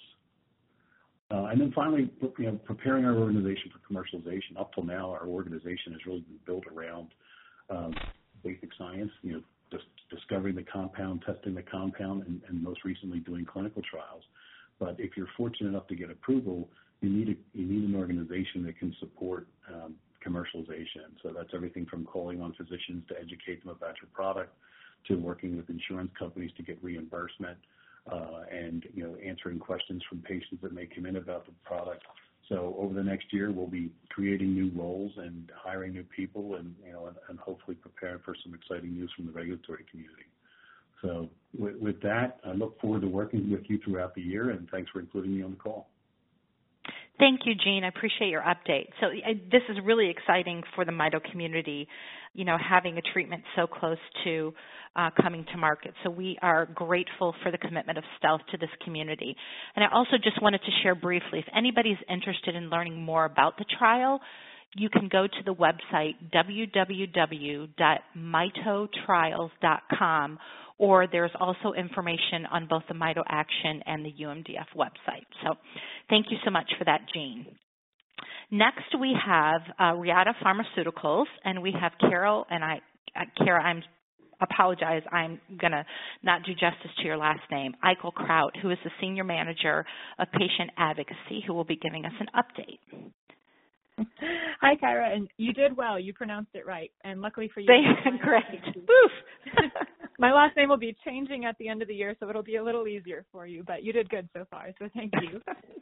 Uh, and then finally, you know, preparing our organization for commercialization. Up till now, our organization has really been built around um, basic science, you know, just discovering the compound, testing the compound, and, and most recently doing clinical trials. But if you're fortunate enough to get approval, you need a, you need an organization that can support um, commercialization. So that's everything from calling on physicians to educate them about your product, to working with insurance companies to get reimbursement, uh, and you know, answering questions from patients that may come in about the product. So over the next year, we'll be creating new roles and hiring new people, and you know, and, and hopefully preparing for some exciting news from the regulatory community. So with, with that, I look forward to working with you throughout the year, and thanks for including me on the call. Thank you, Gene. I appreciate your update. So uh, this is really exciting for the Mito community, you know, having a treatment so close to uh, coming to market. So we are grateful for the commitment of Stealth to this community. And I also just wanted to share briefly, if anybody's interested in learning more about the trial, you can go to the website w w w dot mito trials dot com, or there's also information on both the Mito Action and the U M D F website. So thank you so much for that, Jean. Next, we have uh, Reata Pharmaceuticals, and we have Carol, and I, uh, Kara, I'm apologize, I'm going to not do justice to your last name, Eichelkraut, who is the Senior Manager of Patient Advocacy, who will be giving us an update. Hi, Kyra, and you did well. You pronounced it right, and luckily for you, great. Woof. My last name will be changing at the end of the year, so it'll be a little easier for you, but you did good so far, so thank you.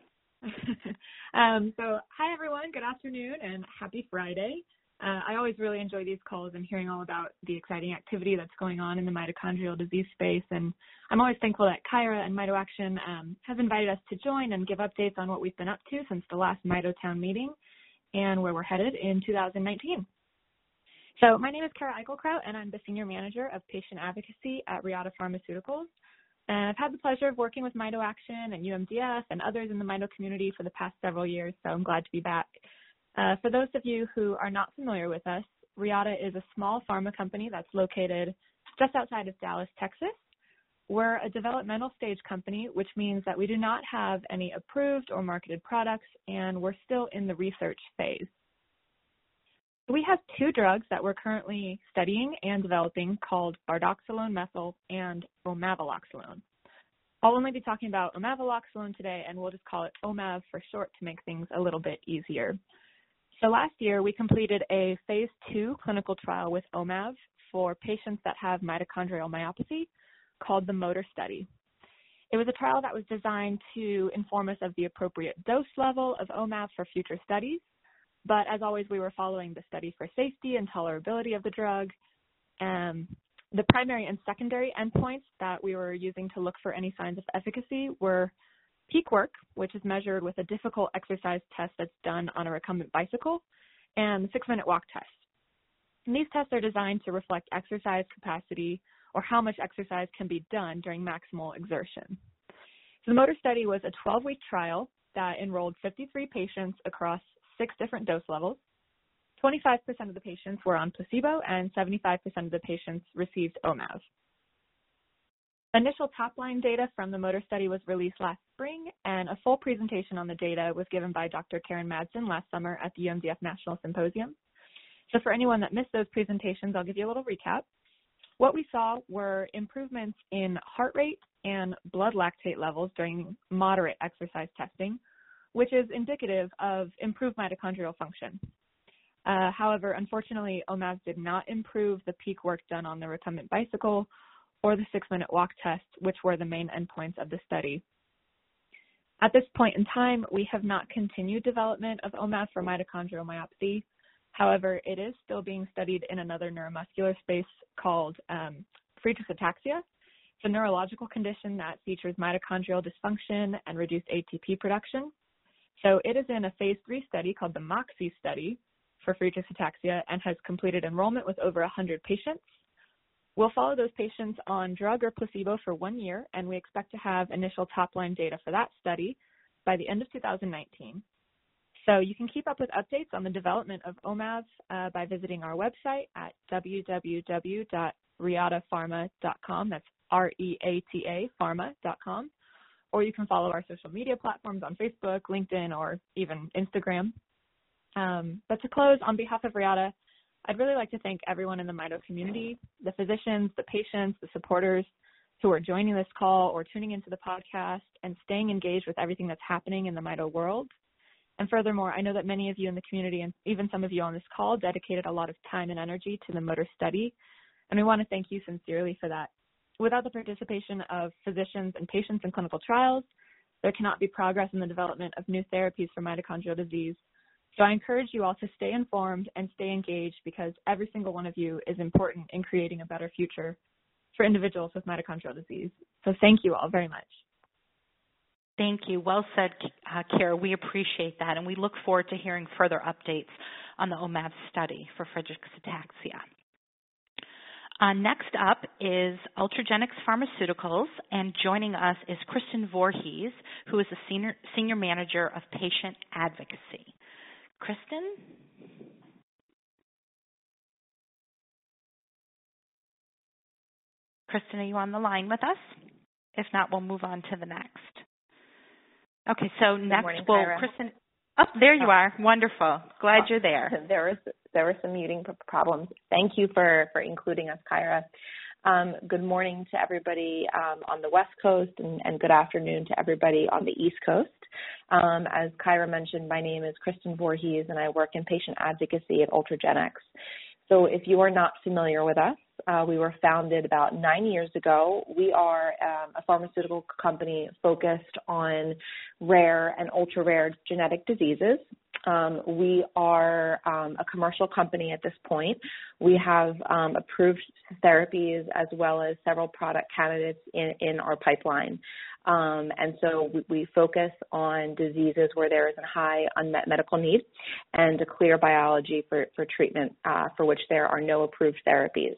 um, so hi, everyone. Good afternoon, and happy Friday. Uh, I always really enjoy these calls and hearing all about the exciting activity that's going on in the mitochondrial disease space, and I'm always thankful that Kyra and Mito Action um, have invited us to join and give updates on what we've been up to since the last Mitotown meeting and where we're headed in two thousand nineteen. So my name is Kara Eichelkraut, and I'm the Senior Manager of Patient Advocacy at Reata Pharmaceuticals. And I've had the pleasure of working with Mito Action and U M D F and others in the Mito community for the past several years, so I'm glad to be back. Uh, for those of you who are not familiar with us, Reata is a small pharma company that's located just outside of Dallas, Texas. We're a developmental stage company, which means that we do not have any approved or marketed products, and we're still in the research phase. We have two drugs that we're currently studying and developing called bardoxolone methyl and omavaloxolone. I'll only be talking about omavaloxolone today, and we'll just call it O M A V for short to make things a little bit easier. So last year, we completed a phase two clinical trial with O M A V for patients that have mitochondrial myopathy called the MOTOR study. It was a trial that was designed to inform us of the appropriate dose level of O M A V for future studies. But as always, we were following the study for safety and tolerability of the drug. Um, the primary and secondary endpoints that we were using to look for any signs of efficacy were peak work, which is measured with a difficult exercise test that's done on a recumbent bicycle, and the six-minute walk test. And these tests are designed to reflect exercise capacity or how much exercise can be done during maximal exertion. So the MOTOR study was a twelve-week trial that enrolled fifty-three patients across six different dose levels. twenty-five percent of the patients were on placebo, and seventy-five percent of the patients received O M A V. Initial top-line data from the MOTOR study was released last spring, and a full presentation on the data was given by Doctor Karen Madsen last summer at the U M D F National Symposium. So for anyone that missed those presentations, I'll give you a little recap. What we saw were improvements in heart rate and blood lactate levels during moderate exercise testing, which is indicative of improved mitochondrial function. Uh, however, unfortunately, O M A V did not improve the peak work done on the recumbent bicycle or the six-minute walk test, which were the main endpoints of the study. At this point in time, we have not continued development of O M A V for mitochondrial myopathy. However, it is still being studied in another neuromuscular space called um, Friedreich's ataxia. It's a neurological condition that features mitochondrial dysfunction and reduced A T P production. So it is in a phase three study called the MOXIe study for Friedreich's ataxia and has completed enrollment with over one hundred patients. We'll follow those patients on drug or placebo for one year, and we expect to have initial top-line data for that study by the end of two thousand nineteen. So you can keep up with updates on the development of O M A V uh, by visiting our website at w w w dot reata pharma dot com. That's R E A T A pharma dot com. Or you can follow our social media platforms on Facebook, LinkedIn, or even Instagram. Um, but to close, on behalf of Reata, I'd really like to thank everyone in the Mito community, the physicians, the patients, the supporters who are joining this call or tuning into the podcast and staying engaged with everything that's happening in the Mito world. And furthermore, I know that many of you in the community and even some of you on this call dedicated a lot of time and energy to the motor study, and we want to thank you sincerely for that. Without the participation of physicians and patients in clinical trials, there cannot be progress in the development of new therapies for mitochondrial disease. So I encourage you all to stay informed and stay engaged because every single one of you is important in creating a better future for individuals with mitochondrial disease. So thank you all very much. Thank you. Well said, uh, Kara. We appreciate that, and we look forward to hearing further updates on the O M A V study for Friedreich's ataxia. Uh, next up is Ultragenyx Pharmaceuticals, and joining us is Kristen Voorhees, who is the Senior, Senior Manager of Patient Advocacy. Kristen? Kristen, are you on the line with us? If not, we'll move on to the next. Okay, so Good next morning, we'll, Kyra. Kristen, oh, there you Oh. are. Wonderful. Glad Oh, you're there. There was there were some muting problems. Thank you for, for including us, Kyra. Um, good morning to everybody um, on the West Coast, and, and good afternoon to everybody on the East Coast. Um, as Kyra mentioned, my name is Kristen Voorhees, and I work in patient advocacy at Ultragenyx. So if you are not familiar with us, uh, we were founded about nine years ago. We are um, a pharmaceutical company focused on rare and ultra-rare genetic diseases. Um, we are um, a commercial company at this point. We have um, approved therapies as well as several product candidates in, in our pipeline. Um, and so we, we focus on diseases where there is a high unmet medical need and a clear biology for, for treatment uh, for which there are no approved therapies.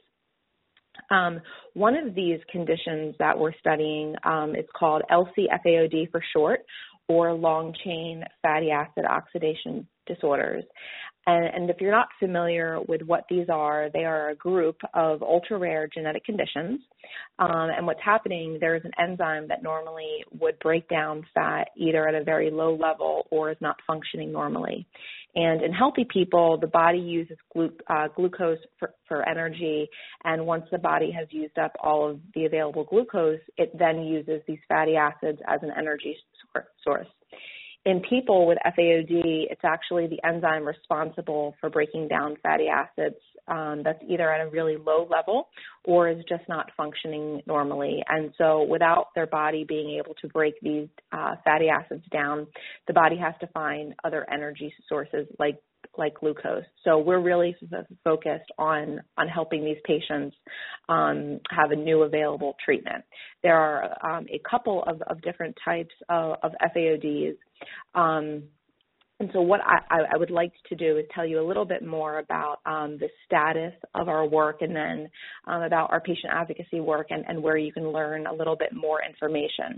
Um, one of these conditions that we're studying um, is called L C F A O D for short, or long-chain fatty acid oxidation disorders. And, and if you're not familiar with what these are, they are a group of ultra-rare genetic conditions. Um, and what's happening, there is an enzyme that normally would break down fat either at a very low level or is not functioning normally. And in healthy people, the body uses glu- uh, glucose for, for energy, and once the body has used up all of the available glucose, it then uses these fatty acids as an energy source. In people with F A O D, it's actually the enzyme responsible for breaking down fatty acids um, that's either at a really low level or is just not functioning normally. And so without their body being able to break these uh, fatty acids down, the body has to find other energy sources like like glucose. So we're really focused on, on helping these patients um, have a new available treatment. There are um, a couple of, of different types of, of F A O Ds. Um, and so what I, I would like to do is tell you a little bit more about um, the status of our work and then um, about our patient advocacy work and, and where you can learn a little bit more information.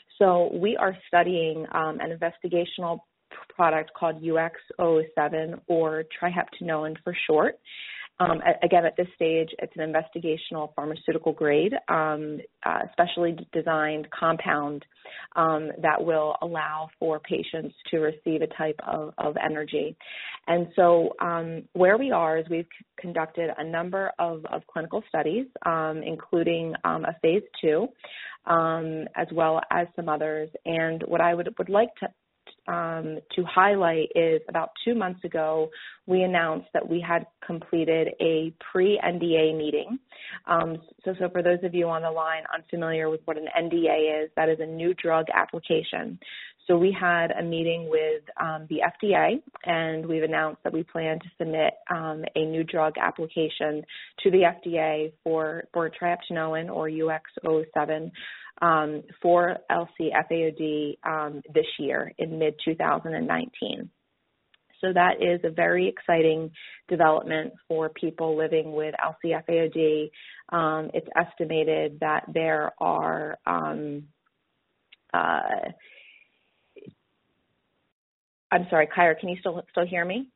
So we are studying um, an investigational product called U X zero zero seven, or triheptanone for short. Um, again, at this stage, it's an investigational pharmaceutical grade, um, uh, specially designed compound um, that will allow for patients to receive a type of, of energy. And so um, where we are is we've c- conducted a number of, of clinical studies, um, including um, a phase two, um, as well as some others. And what I would, would like to Um, to highlight is about two months ago, we announced that we had completed a pre-N D A meeting. Um, so, so for those of you on the line unfamiliar with what an N D A is, that is a new drug application. So we had a meeting with um, the F D A, and we've announced that we plan to submit um, a new drug application to the F D A for, for triamcinolone, or U X zero seven, um, for L C F A O D um, this year in mid twenty nineteen. So that is a very exciting development for people living with L C F A O D. Um, it's estimated that there are um, uh, I'm sorry, Kyra, can you still still hear me?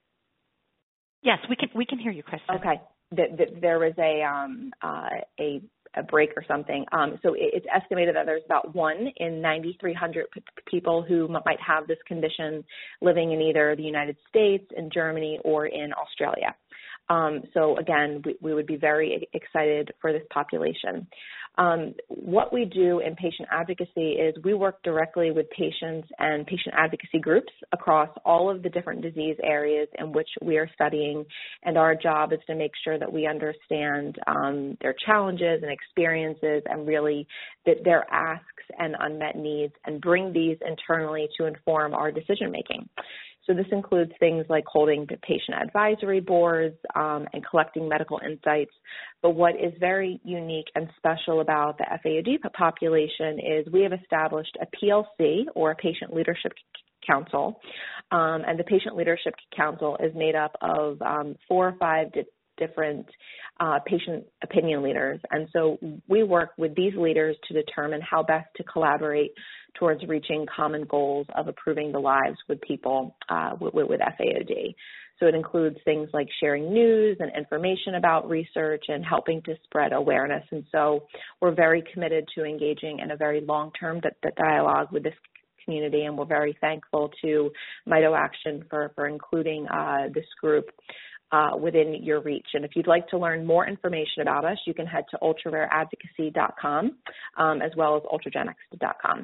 Yes, we can we can hear you, Kristen. Okay. The, the, there was a um, uh, a a break or something. Um, so it, it's estimated that there's about one in ninety-three hundred p- people who m- might have this condition living in either the United States, in Germany, or in Australia. Um, so again, we, we would be very excited for this population. Um, what we do in patient advocacy is we work directly with patients and patient advocacy groups across all of the different disease areas in which we are studying, and our job is to make sure that we understand um, their challenges and experiences, and really that their asks and unmet needs, and bring these internally to inform our decision making. So this includes things like holding patient advisory boards um, and collecting medical insights. But what is very unique and special about the F A O D population is we have established a P L C, or a Patient Leadership Council, um, and the Patient Leadership Council is made up of um, four or five di- different uh, patient opinion leaders. And so we work with these leaders to determine how best to collaborate towards reaching common goals of improving the lives with people uh, with, with F A O D. So it includes things like sharing news and information about research and helping to spread awareness. And so we're very committed to engaging in a very long-term di- di- dialogue with this community, and we're very thankful to MitoAction for, for including uh, this group uh, within your reach. And if you'd like to learn more information about us, you can head to ultra rare advocacy dot com um, as well as ultragenyx dot com.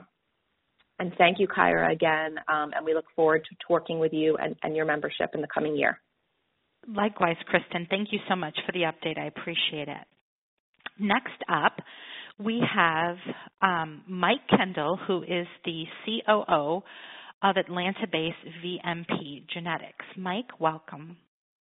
And thank you, Kyra, again, um, and we look forward to working with you and, and your membership in the coming year. Likewise, Kristen. Thank you so much for the update. I appreciate it. Next up, we have um, Mike Kendall, who is the C O O of Atlanta-based V M P Genetics. Mike, welcome.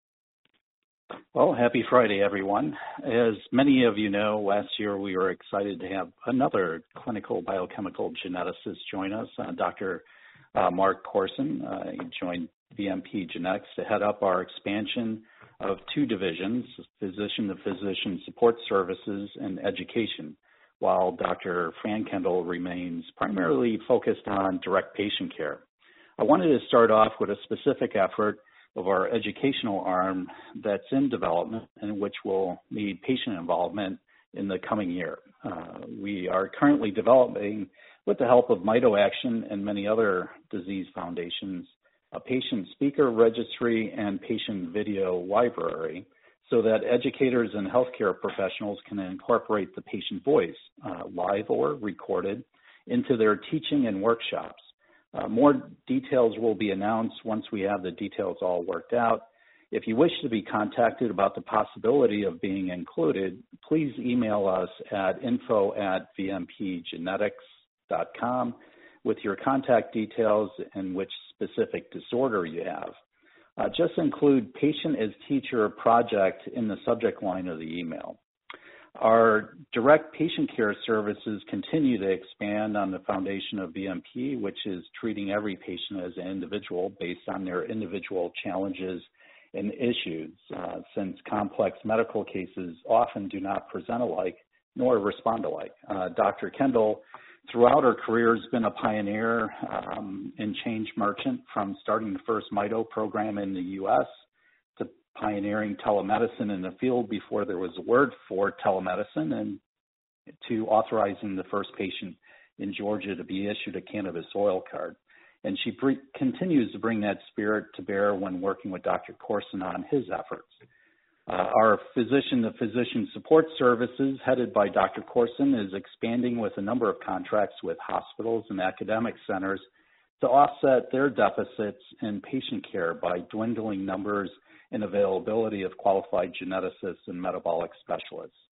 Well, happy Friday, everyone. As many of you know, last year we were excited to have another clinical biochemical geneticist join us, uh, Doctor Uh, Mark Corson. Uh, he joined V M P Genetics to head up our expansion of two divisions, physician-to-physician support services and education, while Doctor Fran Kendall remains primarily focused on direct patient care. I wanted to start off with a specific effort of our educational arm that's in development and which will need patient involvement in the coming year. Uh, we are currently developing, with the help of MitoAction and many other disease foundations, a patient speaker registry and patient video library so that educators and healthcare professionals can incorporate the patient voice, uh, live or recorded, into their teaching and workshops. Uh, more details will be announced once we have the details all worked out. If you wish to be contacted about the possibility of being included, please email us at info at v m p genetics dot com with your contact details and which specific disorder you have. Uh, just include patient as teacher project in the subject line of the email. Our direct patient care services continue to expand on the foundation of V M P, which is treating every patient as an individual based on their individual challenges and issues, uh, since complex medical cases often do not present alike nor respond alike. Uh, Doctor Kendall, throughout her career, has been a pioneer um, and change merchant, from starting the first Mito program in the U S to pioneering telemedicine in the field before there was a word for telemedicine, and to authorizing the first patient in Georgia to be issued a cannabis oil card. And she bre- continues to bring that spirit to bear when working with Doctor Corson on his efforts. Uh, our physician-to-physician support services, headed by Doctor Corson, is expanding with a number of contracts with hospitals and academic centers to offset their deficits in patient care by dwindling numbers and availability of qualified geneticists and metabolic specialists.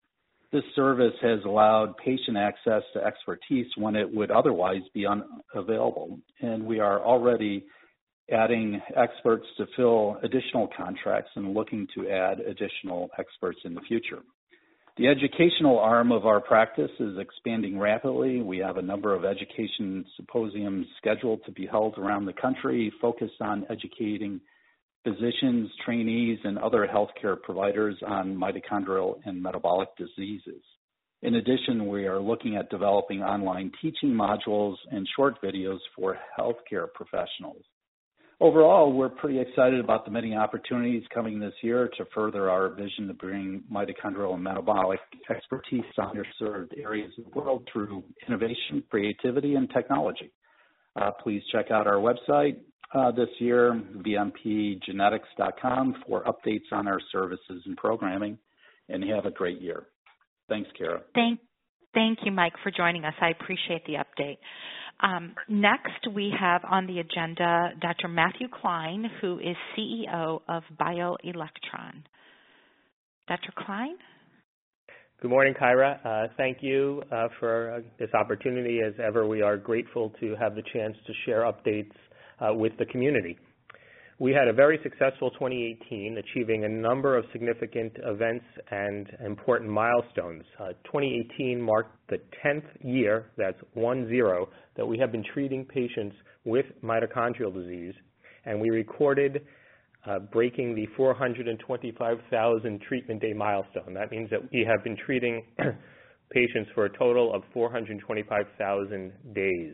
This service has allowed patient access to expertise when it would otherwise be unavailable, and we are already adding experts to fill additional contracts and looking to add additional experts in the future. The educational arm of our practice is expanding rapidly. We have a number of education symposiums scheduled to be held around the country focused on educating physicians, trainees, and other healthcare providers on mitochondrial and metabolic diseases. In addition, we are looking at developing online teaching modules and short videos for healthcare professionals. Overall, we're pretty excited about the many opportunities coming this year to further our vision to bring mitochondrial and metabolic expertise to underserved areas of the world through innovation, creativity, and technology. Uh, please check out our website uh, this year, v m p genetics dot com, for updates on our services and programming, and have a great year. Thanks, Kara. Thank, thank you, Mike, for joining us. I appreciate the update. Um, next, we have on the agenda Doctor Matthew Klein, who is C E O of BioElectron. Doctor Klein? Good morning, Kyra. Uh, thank you uh, for uh, this opportunity. As ever, we are grateful to have the chance to share updates uh, with the community. We had a very successful twenty eighteen, achieving a number of significant events and important milestones. Uh, twenty eighteen marked the tenth year, that's one zero, that we have been treating patients with mitochondrial disease, and we recorded uh, breaking the four hundred twenty-five thousand treatment day milestone. That means that we have been treating patients for a total of four hundred twenty-five thousand days.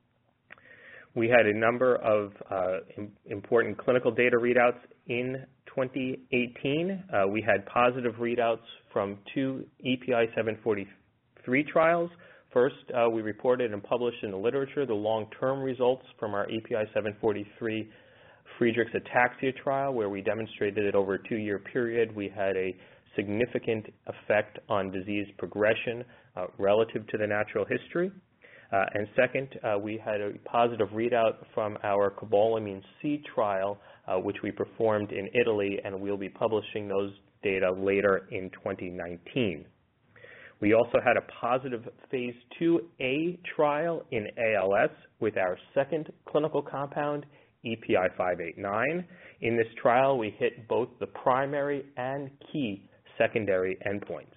We had a number of uh, important clinical data readouts in twenty eighteen. Uh, we had positive readouts from two E P I seven forty-three trials. First, uh, we reported and published in the literature the long-term results from our E P I seven forty-three Friedreich's ataxia trial, where we demonstrated that over a two-year period we had a significant effect on disease progression uh, relative to the natural history. Uh, and second, uh, we had a positive readout from our cobalamin C trial, uh, which we performed in Italy, and we'll be publishing those data later in twenty nineteen. We also had a positive phase two A trial in A L S with our second clinical compound, E P I five eighty-nine. In this trial, we hit both the primary and key secondary endpoints.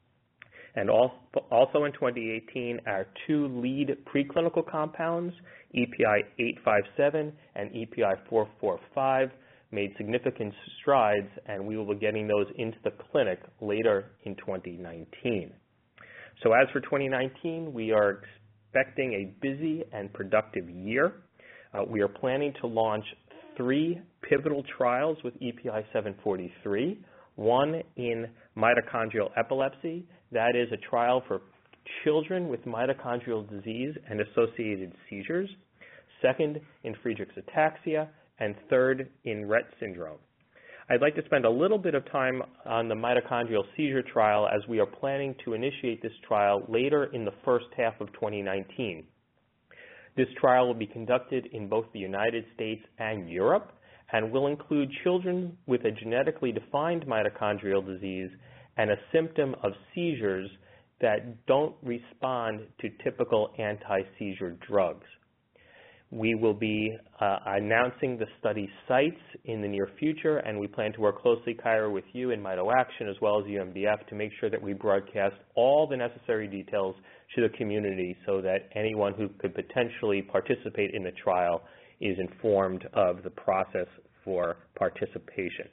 And also in twenty eighteen, our two lead preclinical compounds, E P I eight fifty-seven and E P I four forty-five, made significant strides, and we will be getting those into the clinic later in twenty nineteen. So as for twenty nineteen, we are expecting a busy and productive year. Uh, we are planning to launch three pivotal trials with E P I seven forty-three, one in mitochondrial epilepsy. That is a trial for children with mitochondrial disease and associated seizures. Second, in Friedreich's ataxia. And third, in Rett syndrome. I'd like to spend a little bit of time on the mitochondrial seizure trial, as we are planning to initiate this trial later in the first half of twenty nineteen. This trial will be conducted in both the United States and Europe, and will include children with a genetically defined mitochondrial disease and a symptom of seizures that don't respond to typical anti-seizure drugs. We will be uh, announcing the study sites in the near future, and we plan to work closely, Kyra, with you in MitoAction as well as U M D F to make sure that we broadcast all the necessary details to the community so that anyone who could potentially participate in the trial is informed of the process for participation.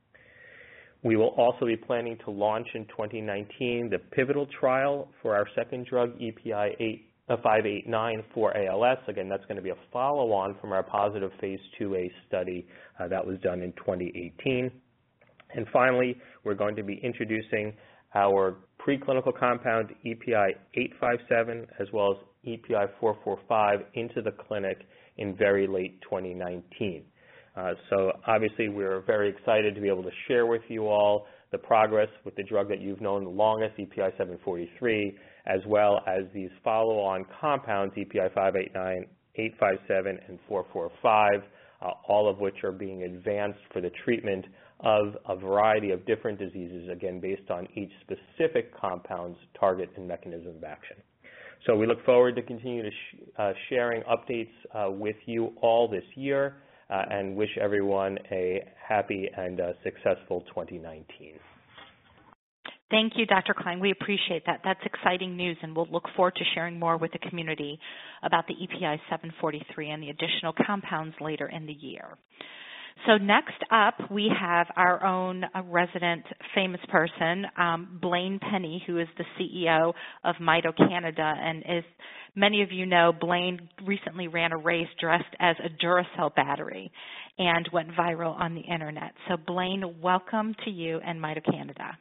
We will also be planning to launch in twenty nineteen the pivotal trial for our second drug, E P I five eighty-nine for A L S. Again, that's going to be a follow-on from our positive phase two A study uh, that was done in twenty eighteen. And finally, we're going to be introducing our preclinical compound E P I eight fifty-seven as well as E P I four forty-five into the clinic in very late twenty nineteen. Uh, so obviously we're very excited to be able to share with you all the progress with the drug that you've known the longest, E P I seven forty-three, as well as these follow-on compounds, E P I five eighty-nine, eight fifty-seven, and four forty-five. uh, all of which are being advanced for the treatment of a variety of different diseases, again, based on each specific compound's target and mechanism of action. So we look forward to continue to sh uh, sharing updates uh, with you all this year uh, and wish everyone a happy and uh, successful twenty nineteen. Thank you, Doctor Klein. We appreciate that. That's exciting news, and we'll look forward to sharing more with the community about the E P I seven forty-three and the additional compounds later in the year. So next up, we have our own uh, resident famous person, um, Blaine Penny, who is the C E O of Mito Canada. And as many of you know, Blaine recently ran a race dressed as a Duracell battery and went viral on the internet. So Blaine, welcome to you and Mito Canada.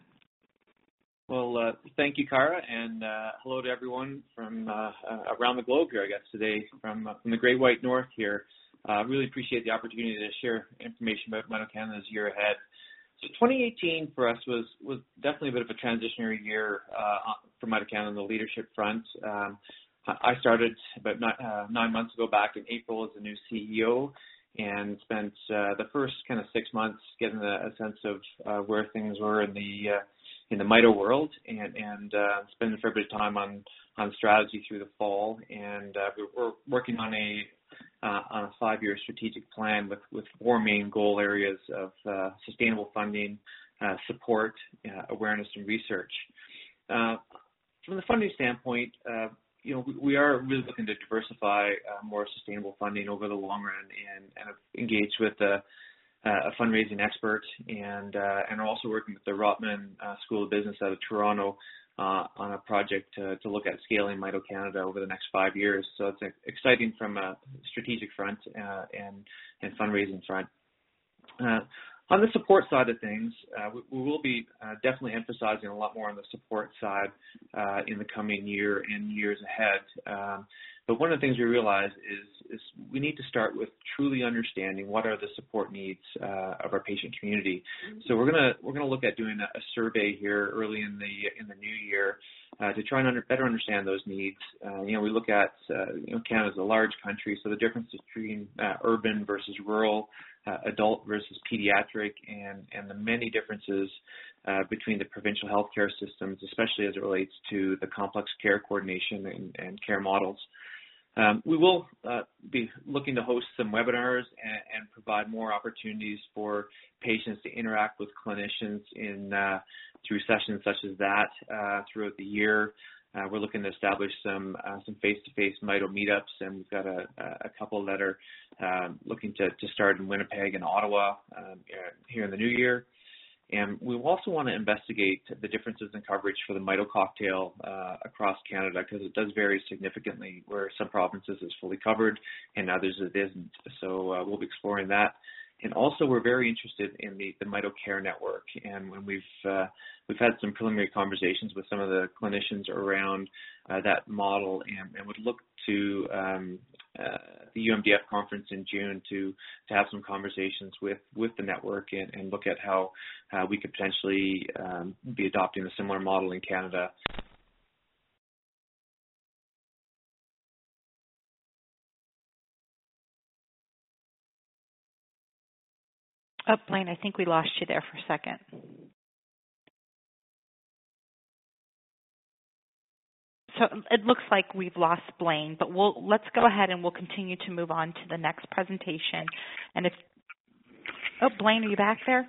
Well, uh, thank you, Kara, and uh, hello to everyone from uh, uh, around the globe here, I guess, today from, uh, from the Great White North here. I uh, really appreciate the opportunity to share information about Mito Canada's year ahead. So twenty eighteen for us was, was definitely a bit of a transitionary year uh, for Mito Canada on the leadership front. Um, I started about nine, uh, nine months ago back in April as the new C E O and spent uh, the first kind of six months getting a, a sense of uh, where things were in the uh, in the Mito world, and, and uh, spending a fair bit of time on, on strategy through the fall. And uh, we're working on a uh, on a five-year strategic plan with, with four main goal areas of uh, sustainable funding, uh, support, uh, awareness, and research. Uh, from the funding standpoint, uh, you know, we, we are really looking to diversify uh, more sustainable funding over the long run, and, and have engaged with the Uh, a fundraising expert, and uh, and are also working with the Rotman uh, School of Business out of Toronto uh, on a project to, to look at scaling Mito Canada over the next five years. So it's exciting from a strategic front uh, and and fundraising front. Uh, on the support side of things, uh, we, we will be uh, definitely emphasizing a lot more on the support side uh, in the coming year and years ahead. Um, But one of the things we realize is, is we need to start with truly understanding what are the support needs uh, of our patient community. So we're gonna we're gonna look at doing a, a survey here early in the in the new year uh, to try and under, better understand those needs. Uh, you know, we look at uh, you know, Canada's a large country, so the difference between uh, urban versus rural, uh, adult versus pediatric, and and the many differences uh, between the provincial healthcare systems, especially as it relates to the complex care coordination and, and care models. Um, we will uh, be looking to host some webinars and, and provide more opportunities for patients to interact with clinicians in uh, through sessions such as that uh, throughout the year. Uh, we're looking to establish some uh, some face-to-face Mito meetups, and we've got a, a couple that are uh, looking to, to start in Winnipeg and Ottawa um, here in the new year. And we also want to investigate the differences in coverage for the Mito cocktail uh, across Canada, because it does vary significantly, where some provinces is fully covered and others it isn't. So uh, we'll be exploring that. And also, we're very interested in the, the Mito Care Network, and when we've uh, we've had some preliminary conversations with some of the clinicians around uh, that model, and, and would look to um, uh, the U M D F conference in June to to have some conversations with with the network, and, and look at how uh, we could potentially um, be adopting a similar model in Canada. Oh, Blaine, I think we lost you there for a second. So it looks like we've lost Blaine, but we'll let's go ahead and we'll continue to move on to the next presentation. And if oh, Blaine, are you back there?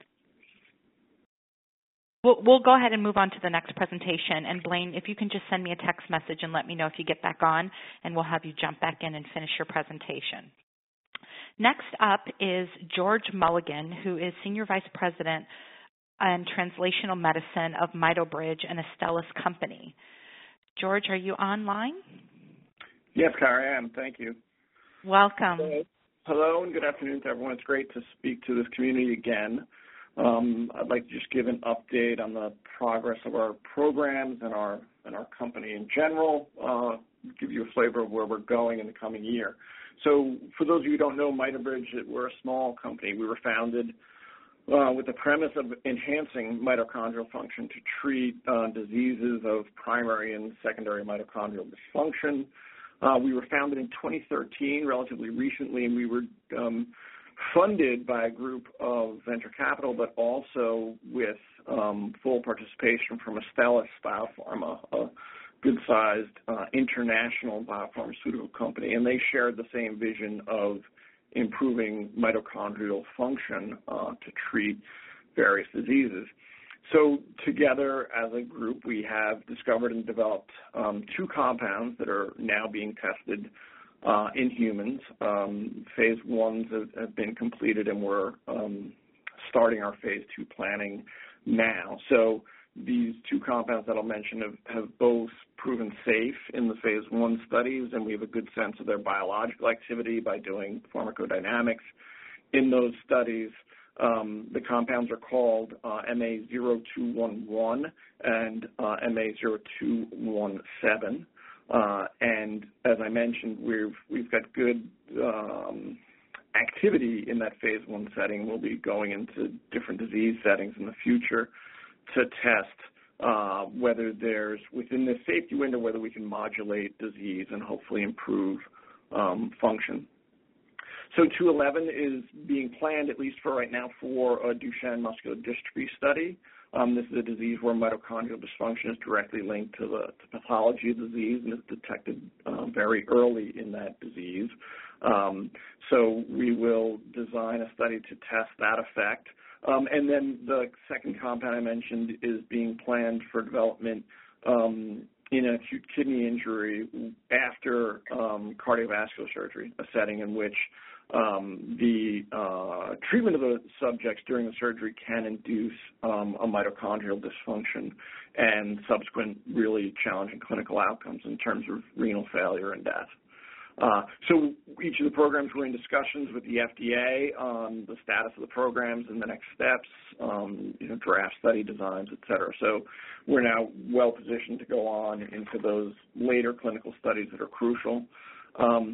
We'll, we'll go ahead and move on to the next presentation. And Blaine, if you can just send me a text message and let me know if you get back on, and we'll have you jump back in and finish your presentation. Next up is George Mulligan, who is Senior Vice President in Translational Medicine of MitoBridge, an Astellas company. George, are you online? Yes, Kara, I am. Thank you. Welcome. Hello. Hello, and good afternoon to everyone. It's great to speak to this community again. Um, I'd like to just give an update on the progress of our programs and our and our company in general, uh, give you a flavor of where we're going in the coming year. So for those of you who don't know MitoBridge, we're a small company. We were founded uh, with the premise of enhancing mitochondrial function to treat uh, diseases of primary and secondary mitochondrial dysfunction. Uh, we were founded in twenty thirteen, relatively recently, and we were um, funded by a group of venture capital, but also with um, full participation from Astellas Biopharma, a good-sized uh, international biopharmaceutical company, and they shared the same vision of improving mitochondrial function uh, to treat various diseases. So together as a group, we have discovered and developed um, two compounds that are now being tested uh, in humans. Um, phase ones have, have been completed, and we're um, starting our phase two planning now. So these two compounds that I'll mention have, have both proven safe in the phase one studies, and we have a good sense of their biological activity by doing pharmacodynamics in those studies. Um, the compounds are called uh, M A zero two one one and uh, M A zero two one seven. Uh, and as I mentioned, we've we've got good um, activity in that phase one setting. We'll be going into different disease settings in the future to test uh, whether there's, within the safety window, whether we can modulate disease and hopefully improve um, function. So two eleven is being planned, at least for right now, for a Duchenne muscular dystrophy study. Um, this is a disease where mitochondrial dysfunction is directly linked to the to pathology of the disease and is detected uh, very early in that disease. Um, so we will design a study to test that effect. Um, and then the second compound I mentioned is being planned for development um, in an acute kidney injury after um, cardiovascular surgery, a setting in which um, the uh, treatment of the subjects during the surgery can induce um, a mitochondrial dysfunction and subsequent really challenging clinical outcomes in terms of renal failure and death. Uh, so each of the programs, we're in discussions with the F D A on the status of the programs and the next steps, um, you know, draft study designs, et cetera. So we're now well positioned to go on into those later clinical studies that are crucial. Um,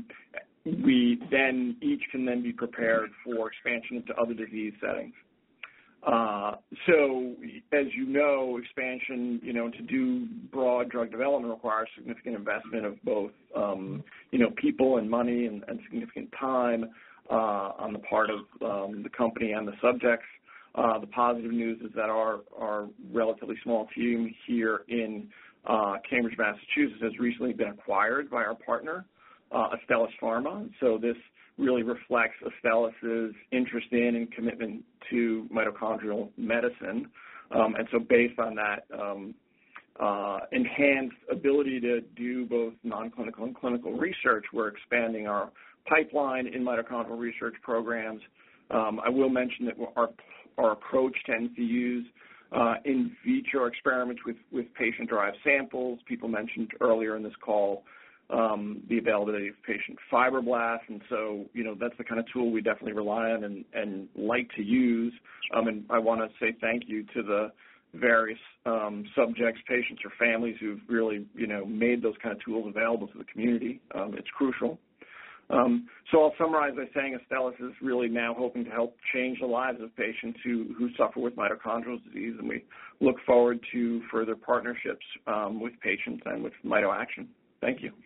we then each can then be prepared for expansion into other disease settings. Uh, so, as you know, expansion, you know, to do broad drug development requires significant investment of both, um, you know, people and money and, and significant time uh, on the part of um, the company and the subjects. Uh, the positive news is that our, our relatively small team here in uh, Cambridge, Massachusetts, has recently been acquired by our partner, uh, Astellas Pharma. So this really reflects Astellas' interest in and commitment to mitochondrial medicine. Um, and so based on that um, uh, enhanced ability to do both non-clinical and clinical research, we're expanding our pipeline in mitochondrial research programs. Um, I will mention that our, our approach tends to use uh, in vitro experiments with, with patient-derived samples. People mentioned earlier in this call Um, the availability of patient fibroblasts, and so, you know, that's the kind of tool we definitely rely on and, and like to use. Um, and I want to say thank you to the various um, subjects, patients, or families who've really, you know, made those kind of tools available to the community. Um, it's crucial. Um, so I'll summarize by saying Astellas is really now hoping to help change the lives of patients who, who suffer with mitochondrial disease, and we look forward to further partnerships um, with patients and with MitoAction. Thank you.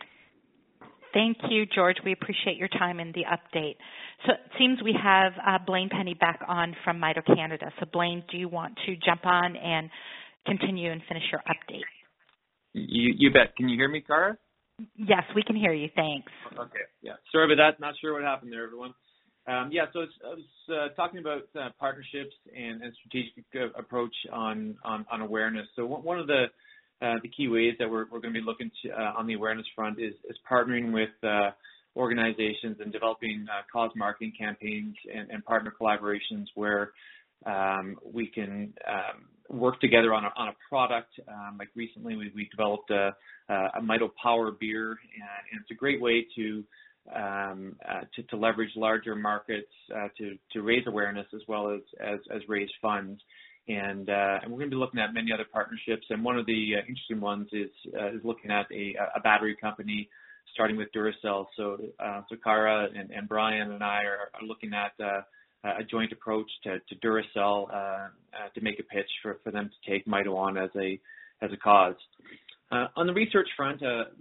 Thank you, George. We appreciate your time and the update. So it seems we have uh, Blaine Penny back on from Mito Canada. So Blaine, do you want to jump on and continue and finish your update? You, you bet. Can you hear me, Cara? Yes, we can hear you. Thanks. Okay. Yeah. Sorry about that. Not sure what happened there, everyone. Um, yeah. So it's, I was uh, talking about uh, partnerships and, and strategic uh, approach on, on on awareness. So one of the Uh, the key ways that we're, we're going to be looking to, uh, on the awareness front is, is partnering with uh, organizations and developing uh, cause marketing campaigns and, and partner collaborations where um, we can um, work together on a, on a product. Um, like recently, we, we developed a, a Mito Power beer, and, and it's a great way to um, uh, to, to leverage larger markets uh, to to raise awareness as well as as, as raise funds. And, uh, and we're going to be looking at many other partnerships. And one of the uh, interesting ones is uh, is looking at a, a battery company, starting with Duracell. So, uh, so Cara and, and Brian and I are, are looking at uh, a joint approach to, to Duracell uh, uh, to make a pitch for, for them to take Mito on as a as a cause. Uh, on the research front, uh, we've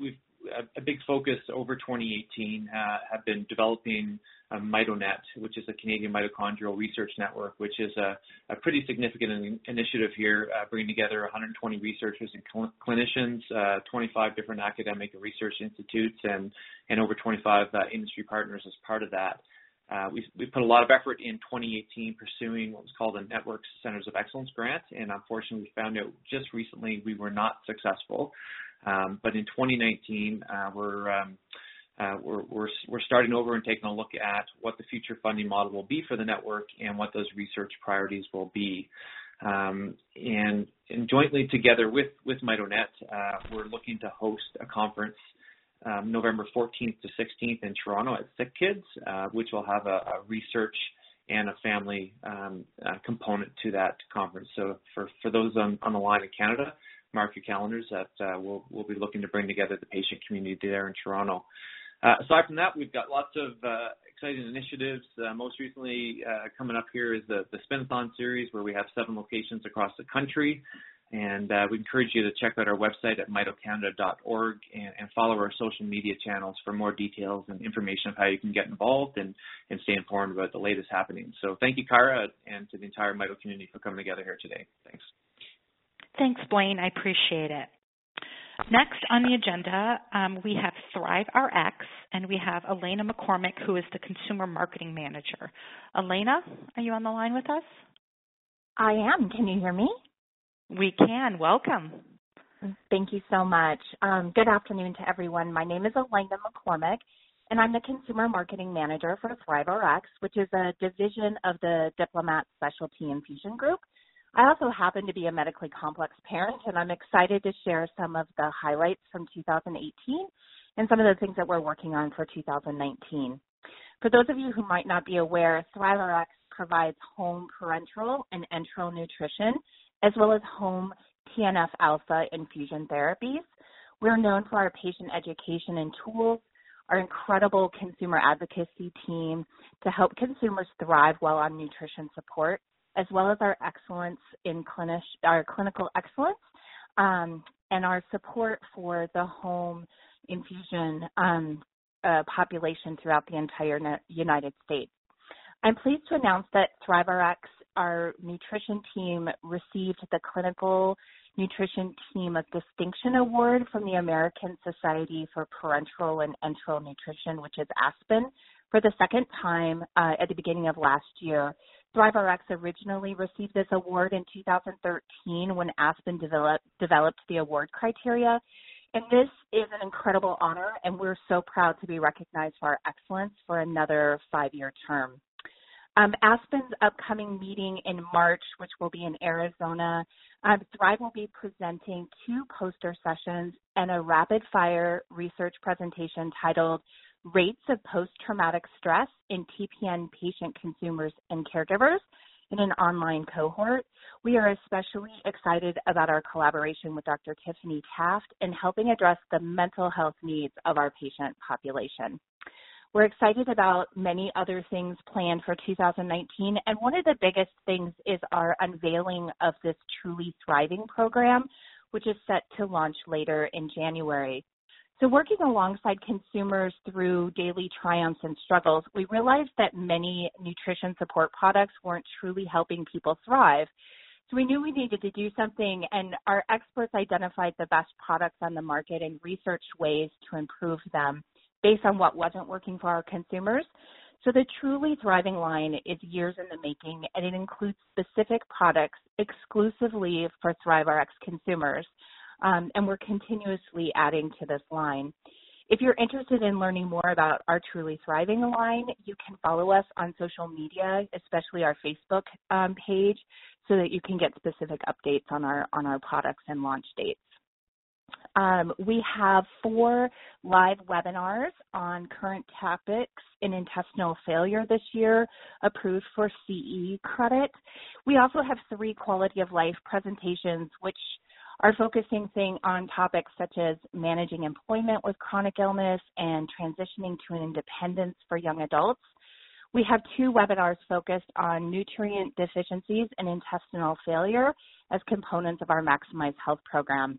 a, a big focus over twenty eighteen uh, have been developing um, MitoNet, which is a Canadian mitochondrial research network, which is a, a pretty significant in, initiative here, uh, bringing together one hundred twenty researchers and cl- clinicians, uh, twenty-five different academic and research institutes, and, and over twenty-five uh, industry partners as part of that. Uh, we, we put a lot of effort in twenty eighteen pursuing what was called a Network Centers of Excellence grant, and unfortunately we found out just recently we were not successful. Um, but in twenty nineteen, uh, we're, um, uh, we're, we're, we're starting over and taking a look at what the future funding model will be for the network and what those research priorities will be. Um, and, and jointly together with, with MitoNet, uh, we're looking to host a conference Um, November fourteenth to sixteenth in Toronto at Sick Kids, uh, which will have a, a research and a family um, uh, component to that conference. So for, for those on, on the line in Canada, mark your calendars that uh, we'll, we'll be looking to bring together the patient community there in Toronto. Uh, aside from that, we've got lots of uh, exciting initiatives. Uh, most recently uh, coming up here is the, the Spin-a-thon series, where we have seven locations across the country. And uh, we encourage you to check out our website at mito canada dot org and, and follow our social media channels for more details and information of how you can get involved and, and stay informed about the latest happenings. So thank you, Kyra, and to the entire Mito community for coming together here today. Thanks. Thanks, Blaine. I appreciate it. Next on the agenda, um, we have ThriveRx, and we have Elena McCormick, who is the Consumer Marketing Manager. Elena, are you on the line with us? I am. Can you hear me? We can. Welcome. Thank you so much. Um, good afternoon to everyone. My name is Elena McCormick, and I'm the Consumer Marketing Manager for ThriveRx, which is a division of the Diplomat Specialty Infusion Group. I also happen to be a medically complex parent, and I'm excited to share some of the highlights from two thousand eighteen and some of the things that we're working on for two thousand nineteen. For those of you who might not be aware, ThriveRx provides home parenteral and enteral nutrition, as well as home T N F alpha infusion therapies. We're known for our patient education and tools, our incredible consumer advocacy team to help consumers thrive while on nutrition support, as well as our excellence in clinic, our clinical excellence, um, and our support for the home infusion um, uh, population throughout the entire United States. I'm pleased to announce that ThriveRx, our nutrition team, received the Clinical Nutrition Team of Distinction Award from the American Society for Parenteral and Enteral Nutrition, which is ASPEN, for the second time uh, at the beginning of last year. ThriveRx originally received this award in two thousand thirteen when ASPEN developed, developed the award criteria. And this is an incredible honor, and we're so proud to be recognized for our excellence for another five-year term. Um, ASPEN's upcoming meeting in March, which will be in Arizona, uh, Thrive will be presenting two poster sessions and a rapid-fire research presentation titled Rates of Post-Traumatic Stress in T P N Patient Consumers and Caregivers in an online cohort. We are especially excited about our collaboration with Doctor Tiffany Taft in helping address the mental health needs of our patient population. We're excited about many other things planned for two thousand nineteen, and one of the biggest things is our unveiling of this Truly Thriving program, which is set to launch later in January. So working alongside consumers through daily triumphs and struggles, we realized that many nutrition support products weren't truly helping people thrive. So we knew we needed to do something, and our experts identified the best products on the market and researched ways to improve them based on what wasn't working for our consumers. So the Truly Thriving line is years in the making, and it includes specific products exclusively for ThriveRx consumers. Um, and we're continuously adding to this line. If you're interested in learning more about our Truly Thriving line, you can follow us on social media, especially our Facebook um, page, so that you can get specific updates on our on our products and launch dates. Um, we have four live webinars on current topics in intestinal failure this year, approved for C E credit. We also have three quality of life presentations, which are focusing thing on topics such as managing employment with chronic illness and transitioning to an independence for young adults. We have two webinars focused on nutrient deficiencies and intestinal failure as components of our Maximize Health program.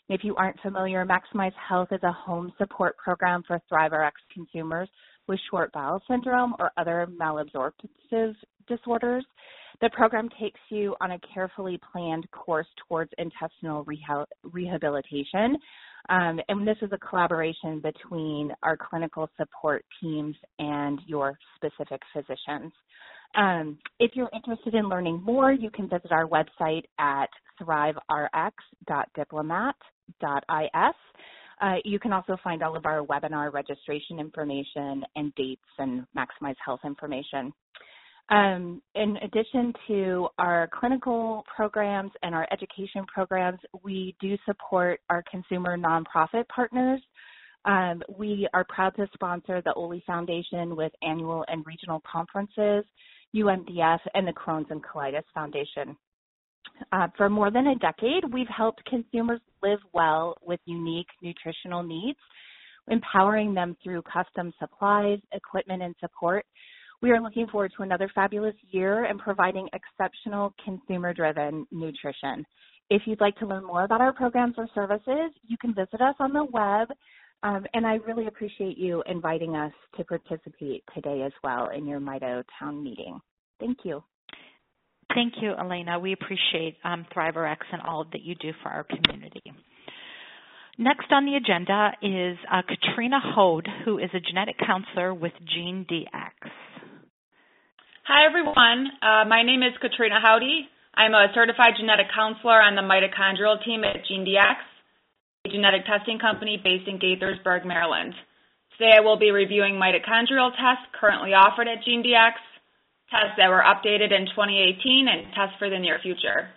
If you aren't familiar, Maximize Health is a home support program for ThriveRx consumers with short bowel syndrome or other malabsorptive disorders. The program takes you on a carefully planned course towards intestinal reha- rehabilitation. Um, and this is a collaboration between our clinical support teams and your specific physicians. Um, if you're interested in learning more, you can visit our website at thrive r x dot diplomat dot i s. Uh, you can also find all of our webinar registration information and dates and Maximize Health information. Um, in addition to our clinical programs and our education programs, we do support our consumer nonprofit partners. Um, we are proud to sponsor the Oli Foundation with annual and regional conferences, U M D F, and the Crohn's and Colitis Foundation. Uh, for more than a decade, we've helped consumers live well with unique nutritional needs, empowering them through custom supplies, equipment, and support. We are looking forward to another fabulous year and providing exceptional consumer-driven nutrition. If you'd like to learn more about our programs or services, you can visit us on the web, um, and I really appreciate you inviting us to participate today as well in your Mito Town meeting. Thank you. Thank you, Elena. We appreciate um, ThriveRx and all that you do for our community. Next on the agenda is uh, Katrina Hode, who is a genetic counselor with GeneDx. Hi, everyone. Uh, my name is Katrina Howdy. I'm a certified genetic counselor on the mitochondrial team at GeneDx, a genetic testing company based in Gaithersburg, Maryland. Today I will be reviewing mitochondrial tests currently offered at GeneDx, tests that were updated in twenty eighteen, and tests for the near future.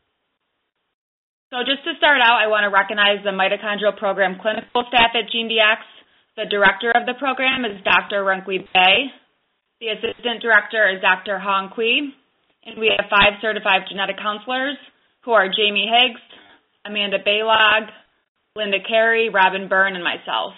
So just to start out, I want to recognize the mitochondrial program clinical staff at GeneDx. The director of the program is Doctor Runkui Bay. The assistant director is Doctor Hong Kui. And we have five certified genetic counselors who are Jamie Higgs, Amanda Baylog, Linda Carey, Robin Byrne, and myself.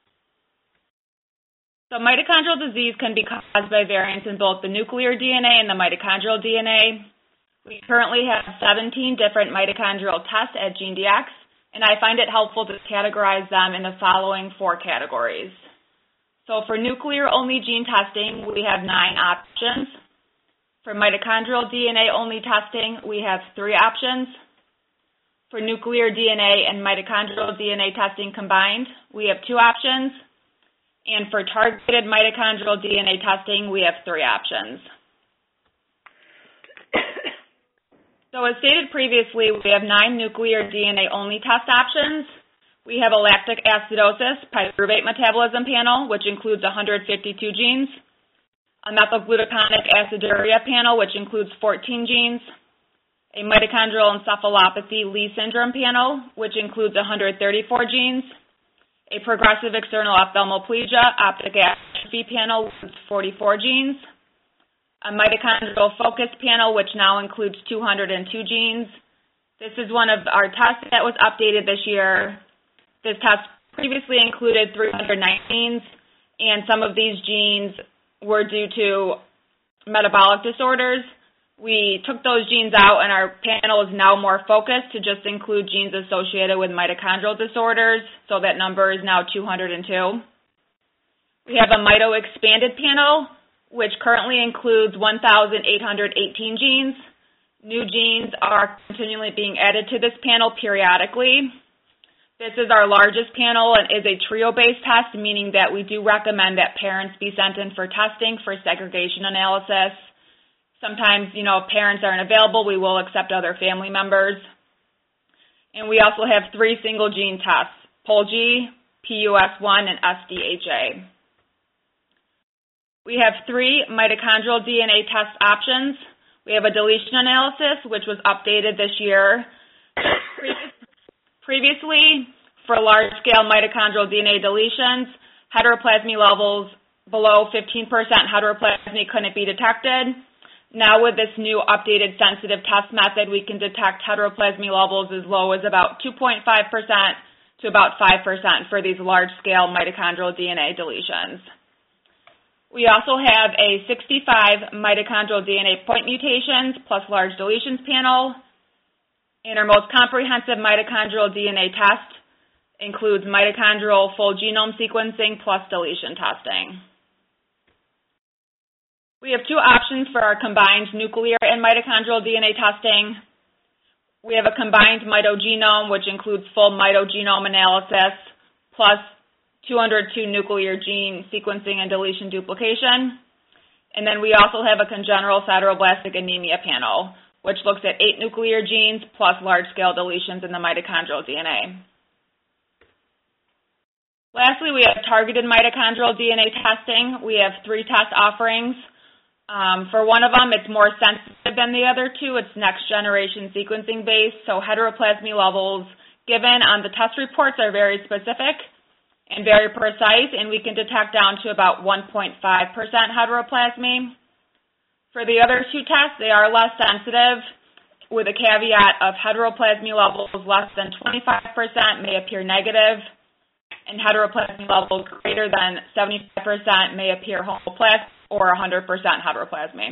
So mitochondrial disease can be caused by variants in both the nuclear D N A and the mitochondrial D N A. We currently have seventeen different mitochondrial tests at GeneDx, and I find it helpful to categorize them in the following four categories. So for nuclear-only gene testing, we have nine options. For mitochondrial D N A-only testing, we have three options. For nuclear D N A and mitochondrial D N A testing combined, we have two options. And for targeted mitochondrial D N A testing, we have three options. So as stated previously, we have nine nuclear D N A-only test options. We have a lactic acidosis pyruvate metabolism panel, which includes one hundred fifty-two genes, a methylglutaconic aciduria panel, which includes fourteen genes, a mitochondrial encephalopathy Lee syndrome panel, which includes one hundred thirty-four genes, a progressive external ophthalmoplegia optic atrophy panel with forty-four genes, a mitochondrial focus panel, which now includes two hundred two genes. This is one of our tests that was updated this year. This test previously included three hundred nine genes, and some of these genes were due to metabolic disorders. We took those genes out, and our panel is now more focused to just include genes associated with mitochondrial disorders, so that number is now two hundred two. We have a mito expanded panel, which currently includes one thousand eight hundred eighteen genes. New genes are continually being added to this panel periodically. This is our largest panel and is a trio-based test, meaning that we do recommend that parents be sent in for testing for segregation analysis. Sometimes, you know, if parents aren't available, we will accept other family members. And we also have three single gene tests, P O L G, P U S one, and S D H A. We have three mitochondrial D N A test options. We have a deletion analysis, which was updated this year. Previously, for large-scale mitochondrial D N A deletions, heteroplasmy levels below fifteen percent heteroplasmy couldn't be detected. Now with this new updated sensitive test method, we can detect heteroplasmy levels as low as about two point five percent to about five percent for these large-scale mitochondrial D N A deletions. We also have a sixty-five mitochondrial D N A point mutations plus large deletions panel. And our most comprehensive mitochondrial D N A test includes mitochondrial full genome sequencing plus deletion testing. We have two options for our combined nuclear and mitochondrial D N A testing. We have a combined mitogenome, which includes full mitogenome analysis, plus two hundred two nuclear gene sequencing and deletion duplication. And then we also have a congenital sideroblastic anemia panel, which looks at eight nuclear genes plus large-scale deletions in the mitochondrial D N A. Lastly, we have targeted mitochondrial D N A testing. We have three test offerings. Um, for one of them, it's more sensitive than the other two. It's next-generation sequencing based, so heteroplasmy levels given on the test reports are very specific and very precise, and we can detect down to about one point five percent heteroplasmy. For the other two tests, they are less sensitive, with a caveat of heteroplasmy levels less than twenty-five percent may appear negative, and heteroplasmy levels greater than seventy-five percent may appear homoplasmic or one hundred percent heteroplasmy.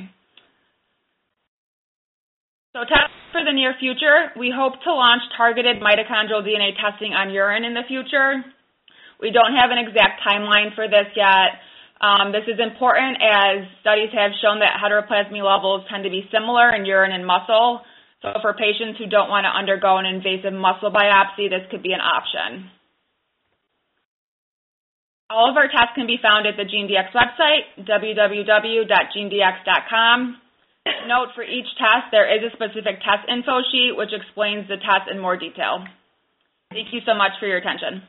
So tests for the near future, we hope to launch targeted mitochondrial D N A testing on urine in the future. We don't have an exact timeline for this yet. Um, this is important as studies have shown that heteroplasmy levels tend to be similar in urine and muscle. So for patients who don't want to undergo an invasive muscle biopsy, this could be an option. All of our tests can be found at the GeneDx website, w w w dot gene d x dot com. Note, for each test, there is a specific test info sheet which explains the test in more detail. Thank you so much for your attention.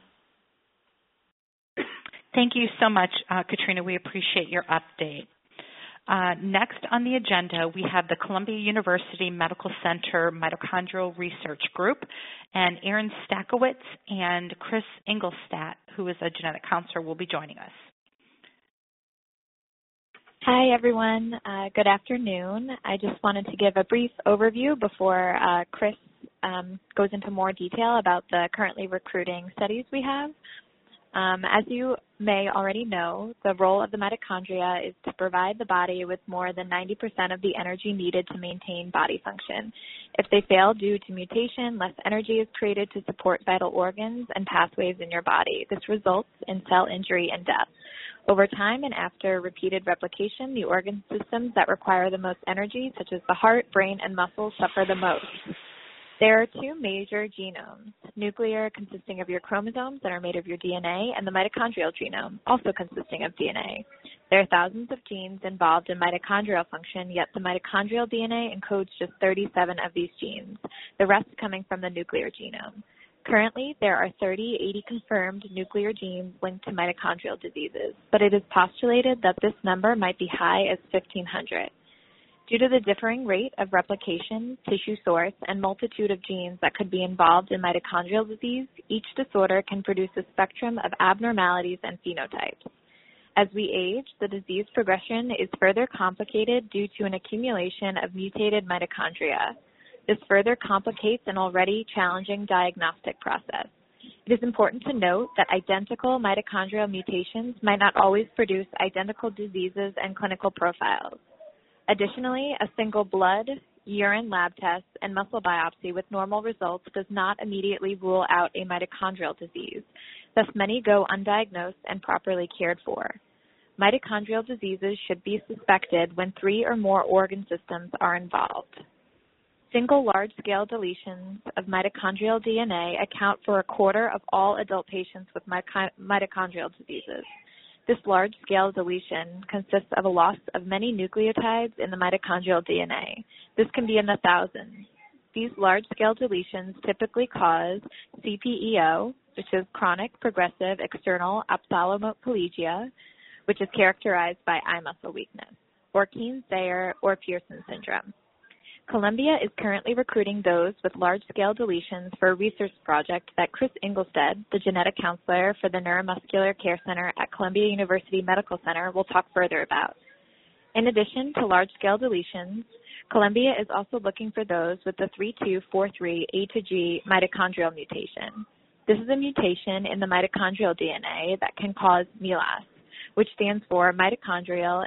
Thank you so much, uh, Katrina. We appreciate your update. Uh, next on the agenda, we have the Columbia University Medical Center Mitochondrial Research Group, and Erin Stakowitz and Chris Engelstadt, who is a genetic counselor, will be joining us. Hi, everyone. Uh, good afternoon. I just wanted to give a brief overview before uh, Chris um, goes into more detail about the currently recruiting studies we have. Um, as you may already know, the role of the mitochondria is to provide the body with more than ninety percent of the energy needed to maintain body function. If they fail due to mutation, less energy is created to support vital organs and pathways in your body. This results in cell injury and death. Over time and after repeated replication, the organ systems that require the most energy, such as the heart, brain, and muscles, suffer the most. There are two major genomes, nuclear consisting of your chromosomes that are made of your D N A, and the mitochondrial genome, also consisting of D N A. There are thousands of genes involved in mitochondrial function, yet the mitochondrial D N A encodes just thirty-seven of these genes, the rest coming from the nuclear genome. Currently, there are thirty, eighty confirmed nuclear genes linked to mitochondrial diseases, but it is postulated that this number might be high as fifteen hundred. Due to the differing rate of replication, tissue source, and multitude of genes that could be involved in mitochondrial disease, each disorder can produce a spectrum of abnormalities and phenotypes. As we age, the disease progression is further complicated due to an accumulation of mutated mitochondria. This further complicates an already challenging diagnostic process. It is important to note that identical mitochondrial mutations might not always produce identical diseases and clinical profiles. Additionally, a single blood, urine lab test, and muscle biopsy with normal results does not immediately rule out a mitochondrial disease. Thus, many go undiagnosed and properly cared for. Mitochondrial diseases should be suspected when three or more organ systems are involved. Single large-scale deletions of mitochondrial D N A account for a quarter of all adult patients with mitochondrial diseases. This large-scale deletion consists of a loss of many nucleotides in the mitochondrial D N A. This can be in the thousands. These large-scale deletions typically cause C P E O, which is chronic progressive external ophthalmoplegia, which is characterized by eye muscle weakness, or Kearns-Sayre or Pearson syndrome. Columbia is currently recruiting those with large-scale deletions for a research project that Chris Engelstadt, the genetic counselor for the Neuromuscular Care Center at Columbia University Medical Center, will talk further about. In addition to large-scale deletions, Columbia is also looking for those with the three two four three A to G mitochondrial mutation. This is a mutation in the mitochondrial D N A that can cause MELAS, which stands for mitochondrial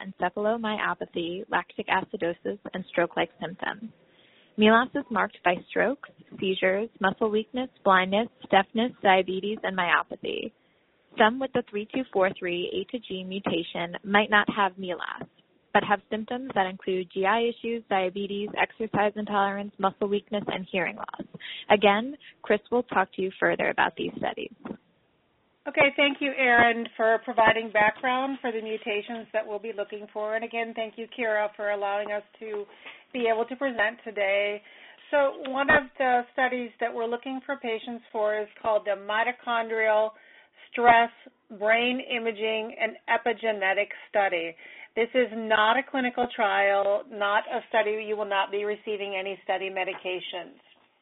encephalomyopathy, lactic acidosis, and stroke-like symptoms. MELAS is marked by strokes, seizures, muscle weakness, blindness, deafness, diabetes, and myopathy. Some with the three two four three A to G mutation might not have M E L A S, but have symptoms that include G I issues, diabetes, exercise intolerance, muscle weakness, and hearing loss. Again, Chris will talk to you further about these studies. Okay, thank you, Erin, for providing background for the mutations that we'll be looking for. And again, thank you, Kira, for allowing us to be able to present today. So one of the studies that we're looking for patients for is called the Mitochondrial Stress Brain Imaging and Epigenetic Study. This is not a clinical trial, not a study. You will not be receiving any study medications.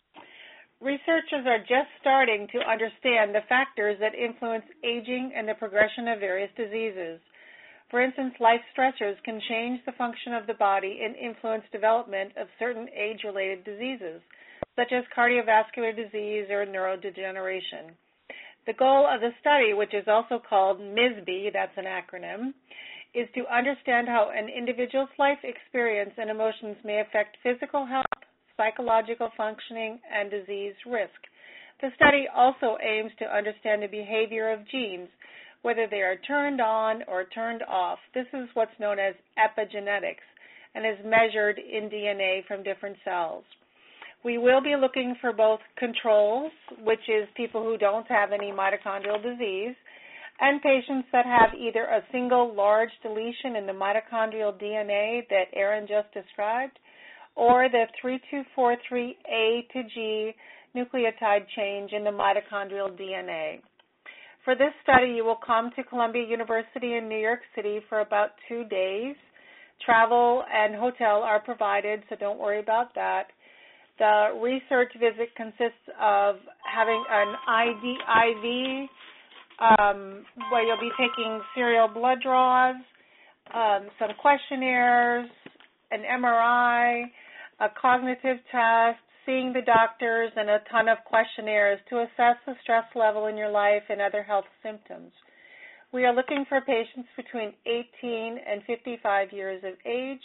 Researchers are just starting to understand the factors that influence aging and the progression of various diseases. For instance, life stressors can change the function of the body and influence development of certain age-related diseases, such as cardiovascular disease or neurodegeneration. The goal of the study, which is also called M I S B, that's an acronym, is to understand how an individual's life experience and emotions may affect physical health, psychological functioning, and disease risk. The study also aims to understand the behavior of genes, whether they are turned on or turned off. This is what's known as epigenetics and is measured in D N A from different cells. We will be looking for both controls, which is people who don't have any mitochondrial disease, and patients that have either a single large deletion in the mitochondrial D N A that Erin just described, or the three two four three A to G nucleotide change in the mitochondrial D N A. For this study, you will come to Columbia University in New York City for about two days. Travel and hotel are provided, so don't worry about that. The research visit consists of having an I V um, where you'll be taking serial blood draws, um, some questionnaires, an M R I, a cognitive test, seeing the doctors, and a ton of questionnaires to assess the stress level in your life and other health symptoms. We are looking for patients between eighteen and fifty-five years of age,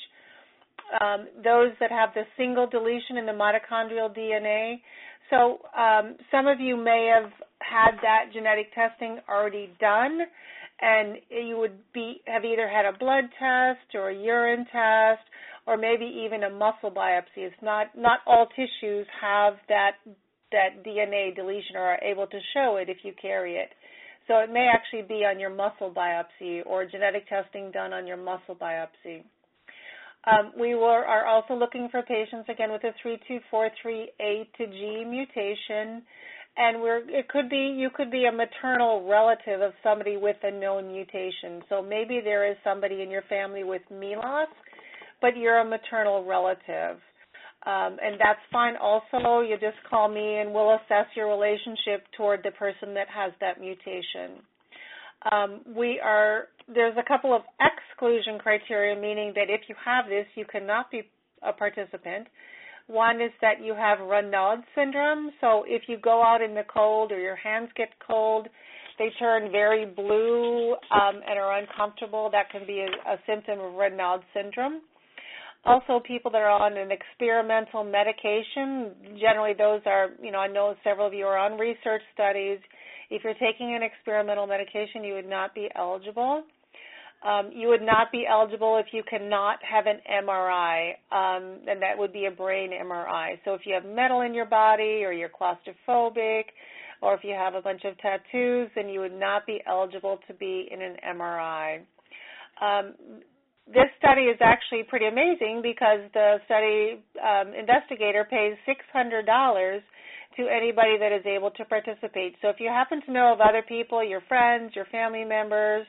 um, those that have the single deletion in the mitochondrial D N A. So um, some of you may have had that genetic testing already done, and you would be have either had a blood test or a urine test or maybe even a muscle biopsy. It's not, not all tissues have that, that D N A deletion or are able to show it if you carry it. So it may actually be on your muscle biopsy or genetic testing done on your muscle biopsy. Um, we were, are also looking for patients, again, with a three two four three A to G mutation, and we're, it could be, you could be a maternal relative of somebody with a known mutation. So maybe there is somebody in your family with M E L A S, but you're a maternal relative. Um, and that's fine also. You just call me and we'll assess your relationship toward the person that has that mutation. Um, we are, there's a couple of exclusion criteria, meaning that if you have this, you cannot be a participant. One is that you have Raynaud syndrome. So if you go out in the cold or your hands get cold, they turn very blue um, and are uncomfortable. That can be a, a symptom of Raynaud syndrome. Also, people that are on an experimental medication, generally those are, you know, I know several of you are on research studies. If you're taking an experimental medication, you would not be eligible. Um, you would not be eligible if you cannot have an M R I, um, and that would be a brain M R I. So if you have metal in your body or you're claustrophobic or if you have a bunch of tattoos, then you would not be eligible to be in an M R I. Um, This study is actually pretty amazing because the study um, investigator pays six hundred dollars to anybody that is able to participate. So if you happen to know of other people, your friends, your family members,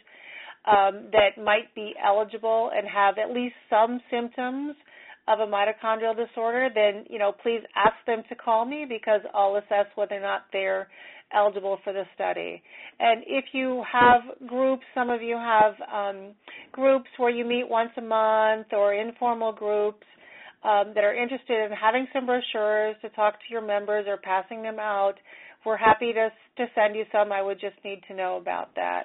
um, that might be eligible and have at least some symptoms of a mitochondrial disorder, then, you know, please ask them to call me because I'll assess whether or not they're eligible for the study. And if you have groups, some of you have um, groups where you meet once a month or informal groups um, that are interested in having some brochures to talk to your members or passing them out, we're happy to, to send you some. I would just need to know about that.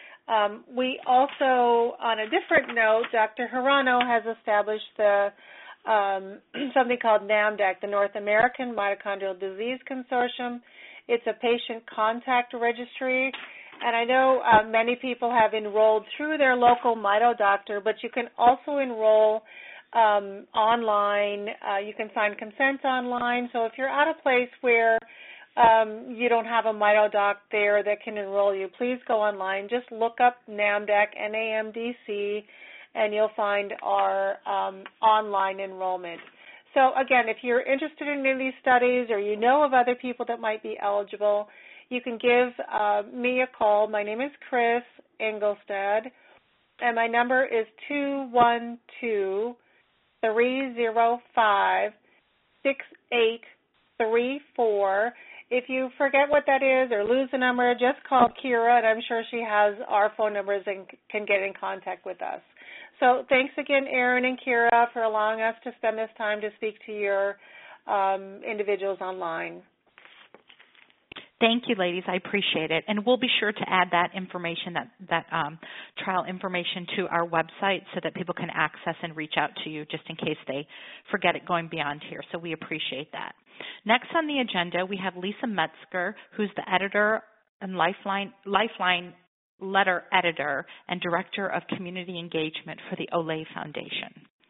Um, we also, on a different note, Doctor Hirano has established the um, something called NAMDAC, the North American Mitochondrial Disease Consortium. It's a patient contact registry, and I know uh, many people have enrolled through their local mito doctor, but you can also enroll um, online. Uh, you can sign consent online. So if you're at a place where um, you don't have a mito doc there that can enroll you, please go online. Just look up NAMDAC, N A M D C, and you'll find our um, online enrollment. So again, if you're interested in any of these studies or you know of other people that might be eligible, you can give uh, me a call. My name is Chris Engelstad, and my number is two one two, three zero five, six eight three four. If you forget what that is or lose the number, just call Kira, and I'm sure she has our phone numbers and can get in contact with us. So thanks again, Erin and Kira, for allowing us to spend this time to speak to your um, individuals online. Thank you, ladies. I appreciate it. And we'll be sure to add that information, that, that um, trial information to our website so that people can access and reach out to you just in case they forget it going beyond here. So we appreciate that. Next on the agenda, we have Lisa Metzger, who's the editor and Lifeline, Lifeline letter editor and director of community engagement for the Olay Foundation.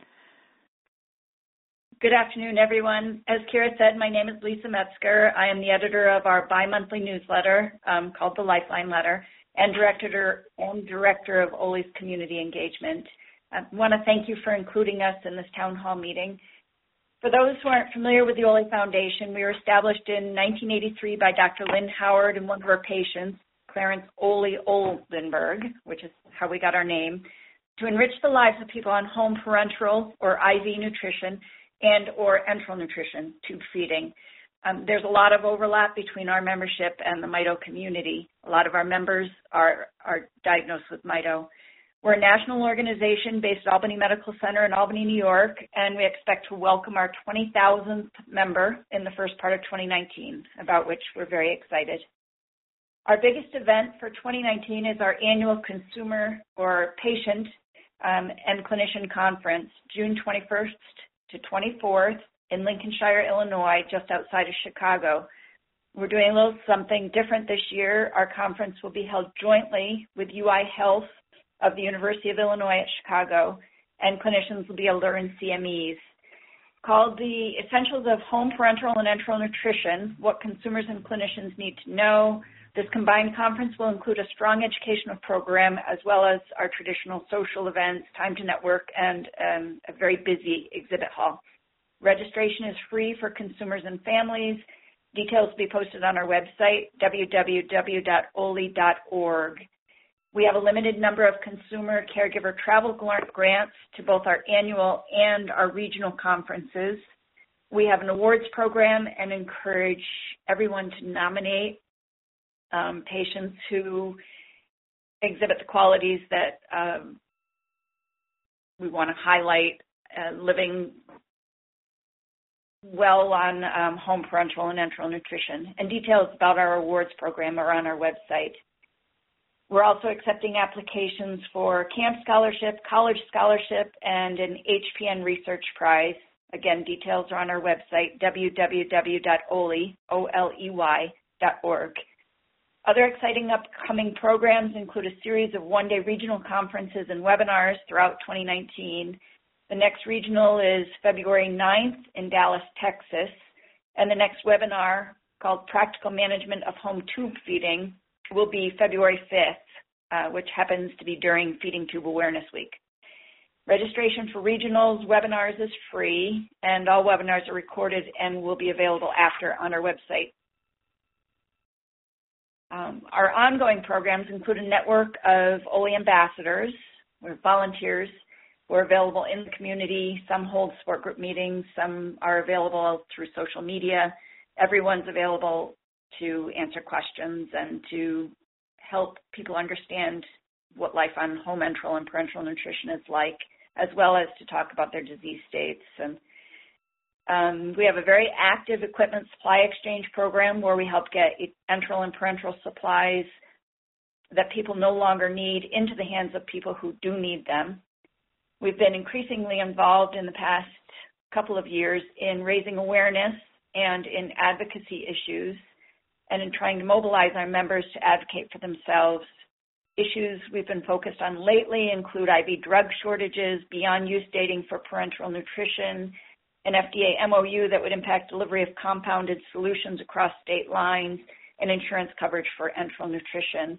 Good afternoon, everyone. As Kira said, my name is Lisa Metzger. I am the editor of our bi-monthly newsletter um, called the Lifeline Letter and director and director of Olay's community engagement. I want to thank you for including us in this town hall meeting. For those who aren't familiar with the Olay Foundation, we were established in nineteen eighty-three by Doctor Lynn Howard and one of her patients, Clarence Oley Oldenburg, which is how we got our name, to enrich the lives of people on home parenteral or I V nutrition and or enteral nutrition, tube feeding. Um, there's a lot of overlap between our membership and the mito community. A lot of our members are, are diagnosed with mito. We're a national organization based at Albany Medical Center in Albany, New York, and we expect to welcome our twenty thousandth member in the first part of twenty nineteen, about which we're very excited. Our biggest event for twenty nineteen is our annual consumer or patient um, and clinician conference, June twenty-first to twenty-fourth in Lincolnshire, Illinois, just outside of Chicago. We're doing a little something different this year. Our conference will be held jointly with U I Health of the University of Illinois at Chicago, and clinicians will be able to earn C M Es. Called the Essentials of Home Parenteral and Enteral Nutrition, What Consumers and Clinicians Need to Know. This combined conference will include a strong educational program as well as our traditional social events, time to network, and um, a very busy exhibit hall. Registration is free for consumers and families. Details will be posted on our website, w w w dot oley dot org. We have a limited number of consumer caregiver travel grants to both our annual and our regional conferences. We have an awards program and encourage everyone to nominate um, patients who exhibit the qualities that um, we want to highlight, uh, living well on um, home parenteral and enteral nutrition. And details about our awards program are on our website. We're also accepting applications for camp scholarship, college scholarship, and an H P N research prize. Again, details are on our website, w w w dot oley dot org. Other exciting upcoming programs include a series of one-day regional conferences and webinars throughout twenty nineteen. The next regional is February ninth in Dallas, Texas, and the next webinar, called Practical Management of Home Tube Feeding, will be February fifth, uh, which happens to be during Feeding Tube Awareness Week. Registration for regionals webinars is free, and all webinars are recorded and will be available after on our website. Um, our ongoing programs include a network of Olay ambassadors, or volunteers, who are available in the community. Some hold support group meetings, some are available through social media. Everyone's available to answer questions and to help people understand what life on home enteral and parenteral nutrition is like, as well as to talk about their disease states. And um, we have a very active equipment supply exchange program where we help get enteral and parenteral supplies that people no longer need into the hands of people who do need them. We've been increasingly involved in the past couple of years in raising awareness and in advocacy issues, and in trying to mobilize our members to advocate for themselves. Issues we've been focused on lately include I V drug shortages, beyond use dating for parenteral nutrition, an F D A M O U that would impact delivery of compounded solutions across state lines, and insurance coverage for enteral nutrition.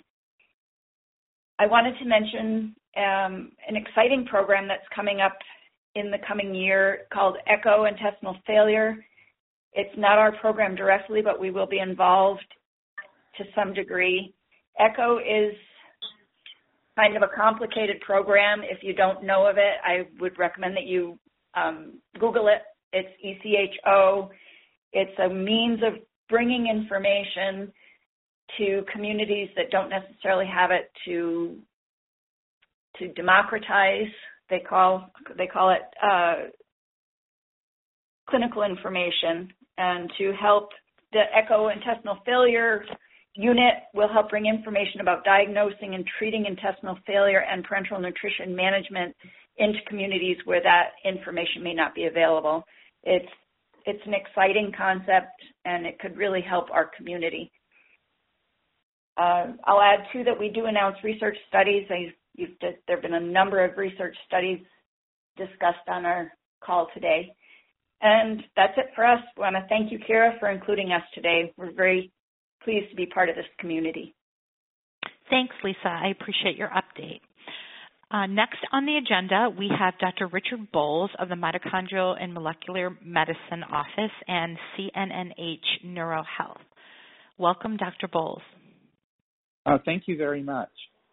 I wanted to mention um, an exciting program that's coming up in the coming year called ECHO Intestinal Failure. It's not our program directly, but we will be involved to some degree. ECHO is kind of a complicated program. If you don't know of it, I would recommend that you um, Google it. It's E C H O. It's a means of bringing information to communities that don't necessarily have it to to democratize. They call they call it uh, clinical information, and to help the ECHO Intestinal Failure Unit will help bring information about diagnosing and treating intestinal failure and parenteral nutrition management into communities where that information may not be available. It's it's an exciting concept, and it could really help our community. Uh, I'll add, too, that we do announce research studies. I, you've, there have been a number of research studies discussed on our call today. And that's it for us. I want to thank you, Kira, for including us today. We're very pleased to be part of this community. Thanks, Lisa. I appreciate your update. Uh, next on the agenda, we have Doctor Richard Bowles of the Mitochondrial and Molecular Medicine Office and C N N H NeuroHealth. Welcome, Doctor Bowles. Uh, thank you very much.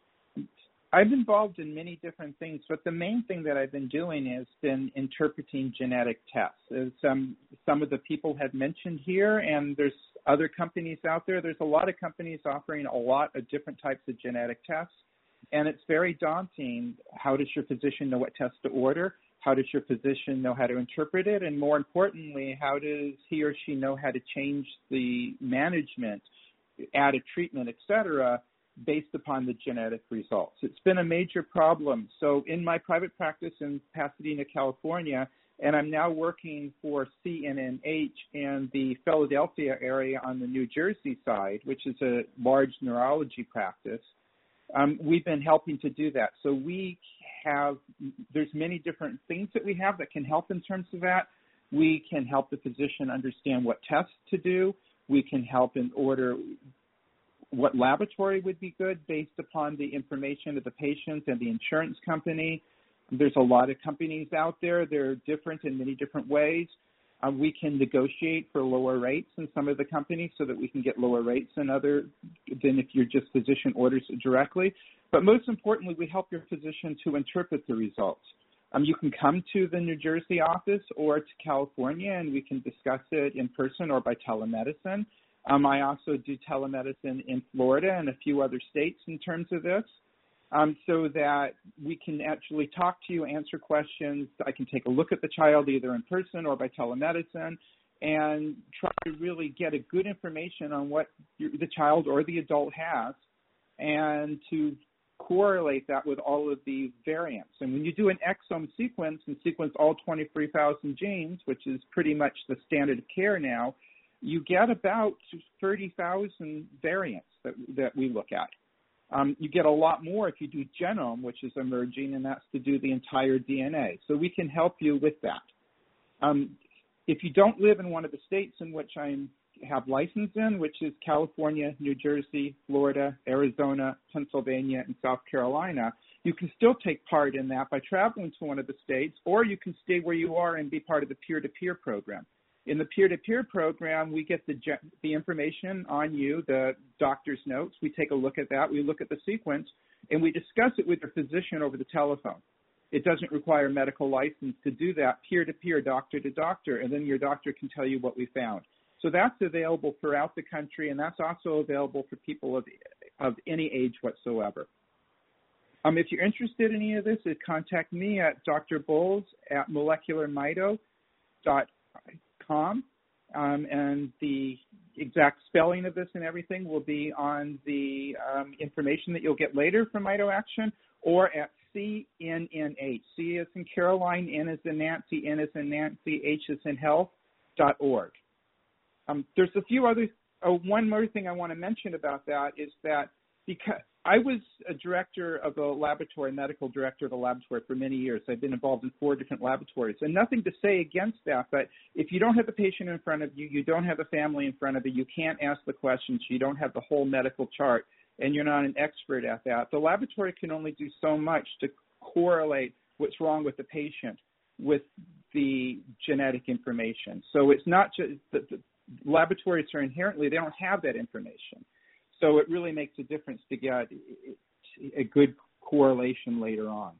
I've been involved in many different things, but the main thing that I've been doing has been interpreting genetic tests. As um, some of the people had mentioned here, and there's other companies out there, there's a lot of companies offering a lot of different types of genetic tests, and it's very daunting. How does your physician know what test to order? How does your physician know how to interpret it? And more importantly, how does he or she know how to change the management, add a treatment, et cetera, based upon the genetic results? It's been a major problem. So in my private practice in Pasadena, California, and I'm now working for C N N H in the Philadelphia area on the New Jersey side, which is a large neurology practice, um, we've been helping to do that. So we have, there's many different things that we have that can help in terms of that. We can help the physician understand what tests to do. We can help in order what laboratory would be good based upon the information of the patient and the insurance company. There's a lot of companies out there. They're different in many different ways. Uh, we can negotiate for lower rates in some of the companies so that we can get lower rates than other than if your just physician orders it directly. But most importantly, we help your physician to interpret the results. Um, you can come to the New Jersey office or to California, and we can discuss it in person or by telemedicine. Um, I also do telemedicine in Florida and a few other states in terms of this, um, so that we can actually talk to you, answer questions. I can take a look at the child either in person or by telemedicine and try to really get a good information on what the child or the adult has and to correlate that with all of these variants. And when you do an exome sequence and sequence all twenty-three thousand genes, which is pretty much the standard of care now, you get about thirty thousand variants that, that we look at. Um, you get a lot more if you do genome, which is emerging, and that's to do the entire D N A. So we can help you with that. Um, if you don't live in one of the states in which I have license in, which is California, New Jersey, Florida, Arizona, Pennsylvania, and South Carolina, you can still take part in that by traveling to one of the states, or you can stay where you are and be part of the peer-to-peer program. In the peer-to-peer program, we get the, the information on you, the doctor's notes. We take a look at that. We look at the sequence, and we discuss it with your physician over the telephone. It doesn't require a medical license to do that peer-to-peer, doctor-to-doctor, and then your doctor can tell you what we found. So that's available throughout the country, and that's also available for people of, of any age whatsoever. Um, if you're interested in any of this, contact me at D R Bowles at molecular mito dot com, um, and the exact spelling of this and everything will be on the um, information that you'll get later from MitoAction or at C N N H. C is in Caroline, N is in Nancy, N is in Nancy, H is in health, dot org. Um, there's a few other, oh, one more thing I want to mention about that is that because I was a director of the laboratory, medical director of the laboratory for many years. I've been involved in four different laboratories. And nothing to say against that, but if you don't have the patient in front of you, you don't have the family in front of you, you can't ask the questions, you don't have the whole medical chart, and you're not an expert at that, the laboratory can only do so much to correlate what's wrong with the patient with the genetic information. So it's not just that the laboratories are inherently, they don't have that information. So it really makes a difference to get a good correlation later on.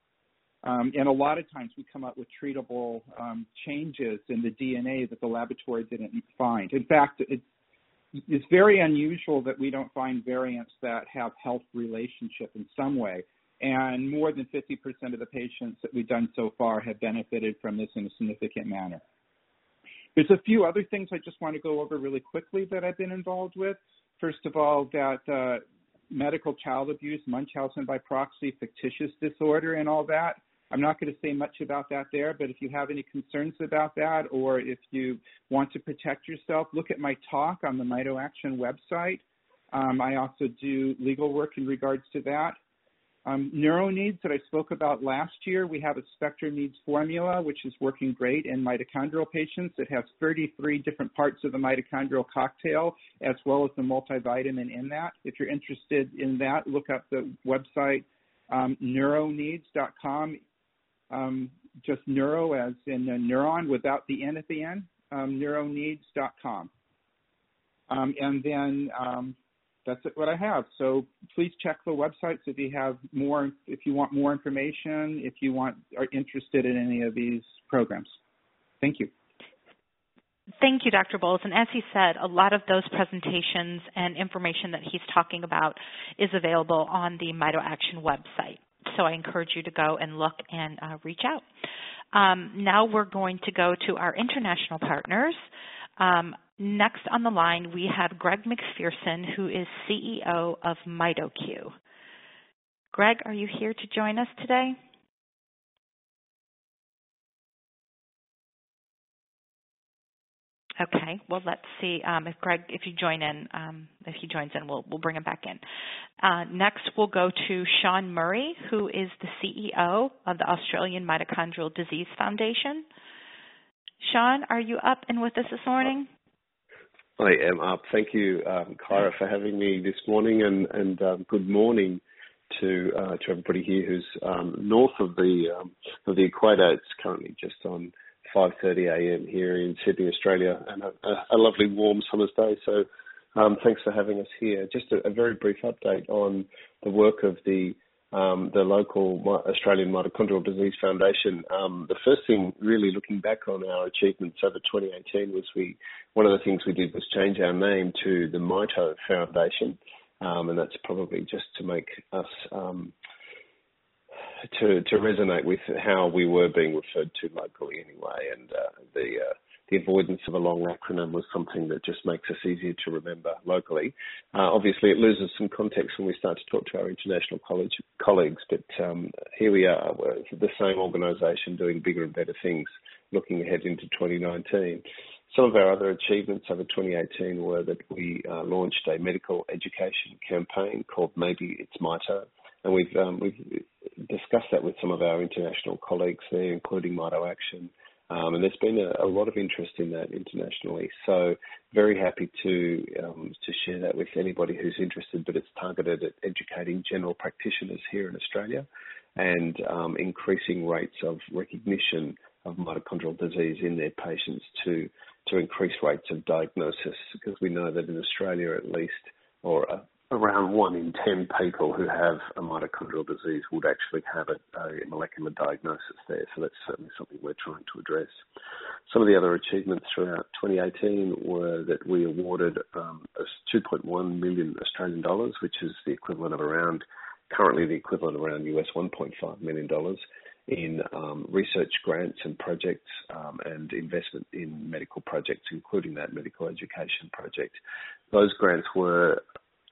Um, and a lot of times we come up with treatable um, changes in the D N A that the laboratory didn't find. In fact, it's, it's very unusual that we don't find variants that have health relationship in some way. And more than fifty percent of the patients that we've done so far have benefited from this in a significant manner. There's a few other things I just want to go over really quickly that I've been involved with. First of all, that uh, medical child abuse, Munchausen by proxy, fictitious disorder, and all that. I'm not going to say much about that there, but if you have any concerns about that or if you want to protect yourself, look at my talk on the Mito Action website. Um, I also do legal work in regards to that. Um, NeuroNeeds that I spoke about last year, we have a Spectrum Needs formula, which is working great in mitochondrial patients. It has thirty-three different parts of the mitochondrial cocktail, as well as the multivitamin in that. If you're interested in that, look up the website um, neuroneeds dot com, um, just neuro as in a neuron without the N at the end, um, neuroneeds dot com. Um, and then um, that's what I have. So please check the websites if you have more, if you want more information, if you want are interested in any of these programs. Thank you. Thank you, Doctor Bowles. And as he said, a lot of those presentations and information that he's talking about is available on the Mito Action website. So I encourage you to go and look and uh, reach out. Um, now we're going to go to our international partners. Um, next on the line, we have Greg McPherson, who is C E O of MitoQ. Greg, are you here to join us today? Okay, well, let's see um, if Greg, if you join in, um, if he joins in, we'll, we'll bring him back in. Uh, next, we'll go to Sean Murray, who is the C E O of the Australian Mitochondrial Disease Foundation. Sean, are you up and with us this morning? I am up. Thank you, um, Kyra, for having me this morning, and, and um, good morning to uh, to everybody here who's um, north of the um, of the equator. It's currently just on five thirty a m here in Sydney, Australia, and a, a lovely warm summer's day. So um, thanks for having us here. Just a, a very brief update on the work of the um, the local Australian Mitochondrial Disease Foundation. Um, the first thing, really looking back on our achievements over twenty eighteen, was we one of the things we did was change our name to the Mito Foundation, um, and that's probably just to make us um, to to resonate with how we were being referred to locally anyway, and uh, the uh, the avoidance of a long acronym was something that just makes us easier to remember locally. Uh, obviously, it loses some context when we start to talk to our international college colleagues, but um, here we are, we're the same organisation doing bigger and better things, looking ahead into twenty nineteen. Some of our other achievements over twenty eighteen were that we uh, launched a medical education campaign called Maybe It's Mito. And we've um, we've discussed that with some of our international colleagues there, including Mito Action, um, and there's been a, a lot of interest in that internationally. So very happy to um, to share that with anybody who's interested. But it's targeted at educating general practitioners here in Australia and um, increasing rates of recognition of mitochondrial disease in their patients to to increase rates of diagnosis, because we know that in Australia at least, or a around one in ten people who have a mitochondrial disease would actually have a, a molecular diagnosis there. So that's certainly something we're trying to address. Some of the other achievements throughout twenty eighteen were that we awarded um, two point one million Australian dollars, which is the equivalent of around, currently the equivalent of around U S one point five million dollars in um, research grants and projects um, and investment in medical projects, including that medical education project. Those grants were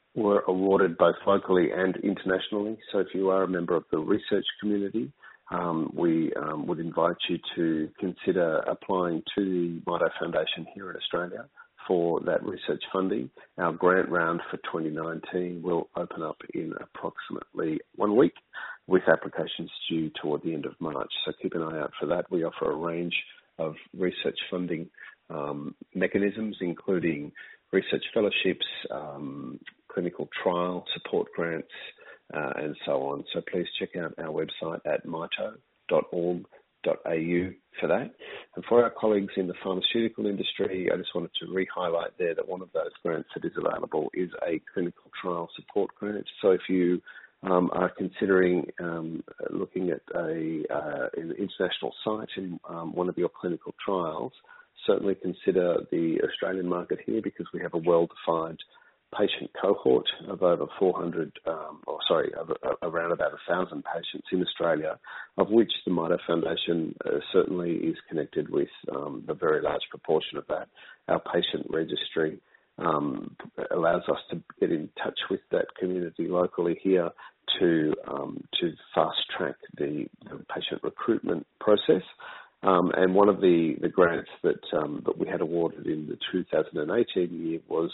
were awarded both locally and internationally. So if you are a member of the research community, um, we um, would invite you to consider applying to the Mito Foundation here in Australia for that research funding. Our grant round for twenty nineteen will open up in approximately one week, with applications due toward the end of March. So keep an eye out for that. We offer a range of research funding um, mechanisms, including research fellowships, um, clinical trial support grants, uh, and so on. So please check out our website at mito dot org dot a u for that. And for our colleagues in the pharmaceutical industry, I just wanted to re-highlight there that one of those grants that is available is a clinical trial support grant. So if you um, are considering um, looking at a, uh, an international site in um, one of your clinical trials, certainly consider the Australian market here, because we have a well-defined patient cohort of over four hundred, um, or sorry, of, of, around about one thousand patients in Australia, of which the Mito Foundation uh, certainly is connected with um, a very large proportion of that. Our patient registry um, allows us to get in touch with that community locally here to um, to fast-track the, the patient recruitment process. Um, and one of the, the grants that, um, that we had awarded in the two thousand eighteen year was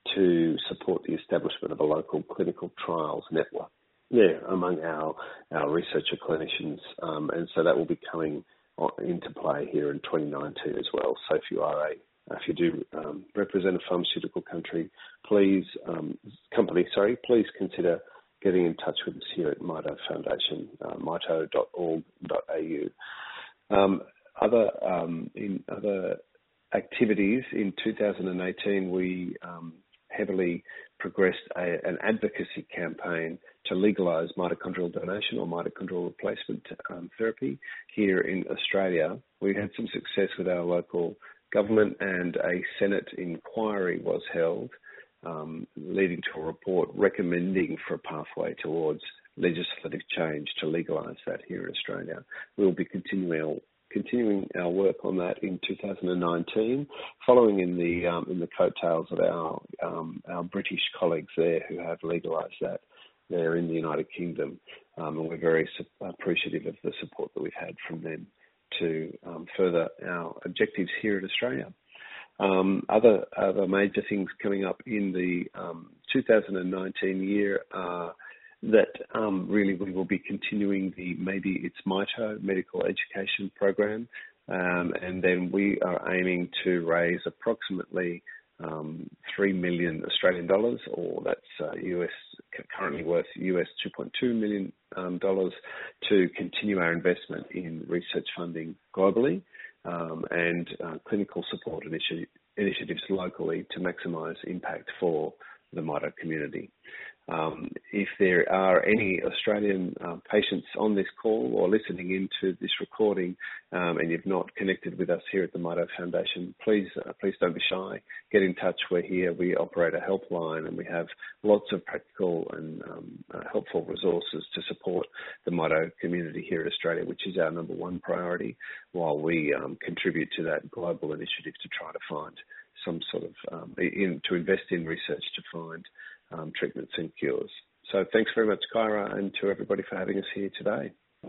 to support the establishment of a local clinical trials network yeah, among our, our researcher clinicians. Um, and so that will be coming into play here in twenty nineteen as well. So if you are a, if you do um, represent a pharmaceutical country, please, um, company, sorry, please consider getting in touch with us here at Mito Foundation, uh, mito dot org dot a u. Um, other, um, in other activities in two thousand eighteen, we um, heavily progressed a, an advocacy campaign to legalise mitochondrial donation or mitochondrial replacement um, therapy here in Australia. We had some success with our local government, and a Senate inquiry was held, um, leading to a report recommending for a pathway towards legislative change to legalise that here in Australia. We'll be continuing our continuing our work on that in two thousand nineteen, following in the um, in the coattails of our um, our British colleagues there who have legalised that there in the United Kingdom, um, and we're very su- appreciative of the support that we've had from them to um, further our objectives here in Australia. Um, other other major things coming up in the um, two thousand nineteen year are that um, really we will be continuing the Maybe It's Mito medical education program, um, and then we are aiming to raise approximately um, three million Australian dollars, or that's uh, U S currently worth U S two point two million um, dollars, to continue our investment in research funding globally um, and uh, clinical support initi- initiatives locally to maximise impact for the Mito community. Um, if there are any Australian uh, patients on this call or listening into this recording, um, and you've not connected with us here at the Mito Foundation, please uh, please don't be shy. Get in touch. We're here. We operate a helpline, and we have lots of practical and um, uh, helpful resources to support the Mito community here in Australia, which is our number one priority, while we um, contribute to that global initiative to try to find some sort of, um, in, to invest in research to find Um, treatments and cures. So thanks very much, Kyra, and to everybody for having us here today.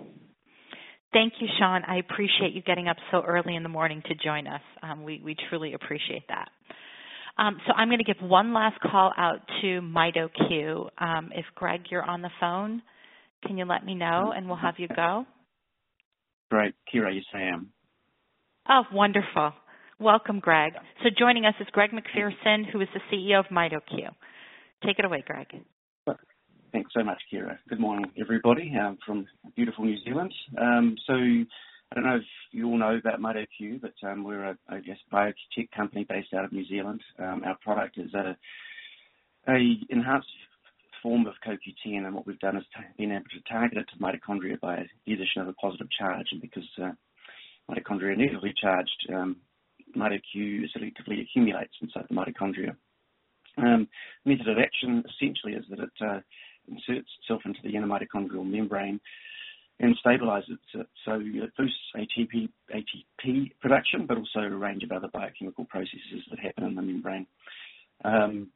Thank you, Sean. I appreciate you getting up so early in the morning to join us. Um, we, we truly appreciate that. Um, so I'm going to give one last call out to MitoQ. Um, if Greg, you're on the phone, can you let me know, and we'll have you go? Great. Kira, yes, I am. Oh, wonderful. Welcome, Greg. So joining us is Greg McPherson, who is the C E O of MitoQ. Take it away, Greg. Thanks so much, Kira. Good morning, everybody, um, from beautiful New Zealand. Um, so I don't know if you all know about MitoQ, but um, we're a, I guess, biotech company based out of New Zealand. Um, our product is a, a enhanced form of C O Q ten, and what we've done is t- been able to target it to mitochondria by the addition of a positive charge. And because uh, mitochondria are negatively charged, um, MitoQ selectively accumulates inside the mitochondria. Um, method of action essentially is that it uh, inserts itself into the inner mitochondrial membrane and stabilizes it. So it boosts A T P, A T P production, but also a range of other biochemical processes that happen in the membrane. Um, it's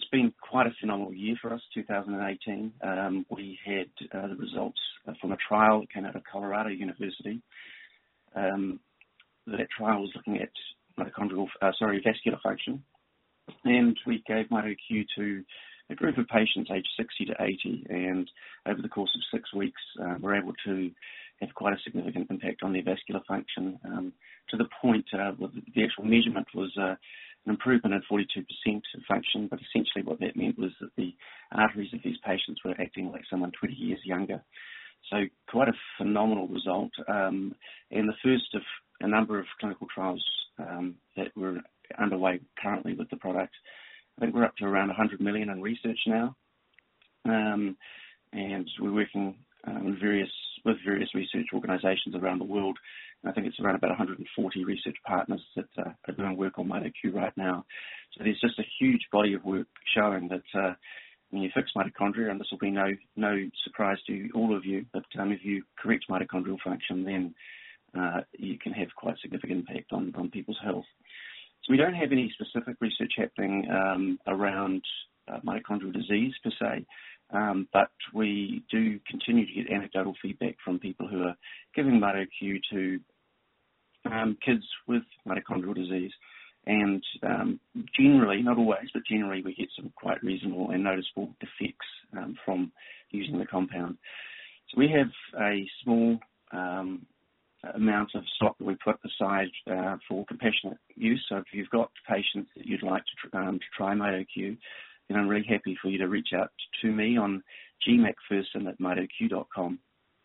been quite a phenomenal year for us, two thousand eighteen. Um, we had uh, the results from a trial that came out of Colorado University. Um, that trial was looking at mitochondrial, uh, sorry, vascular function, and we gave MitoQ to a group of patients aged sixty to eighty, and over the course of six weeks, uh, we're able to have quite a significant impact on their vascular function, um, to the point uh, where the actual measurement was uh, an improvement in forty-two percent of function, but essentially what that meant was that the arteries of these patients were acting like someone twenty years younger. So quite a phenomenal result, um, and the first of a number of clinical trials um, that were underway currently with the product. I think we're up to around one hundred million in research now, um, and we're working um, various with various research organisations around the world. And I think it's around about one hundred forty research partners that uh, are doing work on MitoQ right now. So there's just a huge body of work showing that uh, when you fix mitochondria, and this will be no no surprise to all of you, but um, if you correct mitochondrial function, then uh, you can have quite significant impact on, on people's health. So we don't have any specific research happening um, around uh, mitochondrial disease per se, um, but we do continue to get anecdotal feedback from people who are giving MitoQ to um, kids with mitochondrial disease. And um, generally, not always, but generally we get some quite reasonable and noticeable effects um, from using the compound. So we have a small um, amount of stock that we put aside uh, for compassionate use. So if you've got patients that you'd like to, tr um, to try MitoQ, then I'm really happy for you to reach out to me on g macpherson at mitoq dot com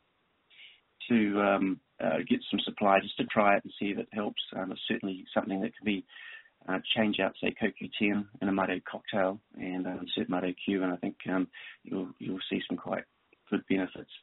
to um, uh, get some supply just to try it and see if it helps. Um, it's certainly something that can be uh, change out, say, C O Q ten in a Mito cocktail and uh, insert MitoQ, and I think um, you'll, you'll see some quite good benefits.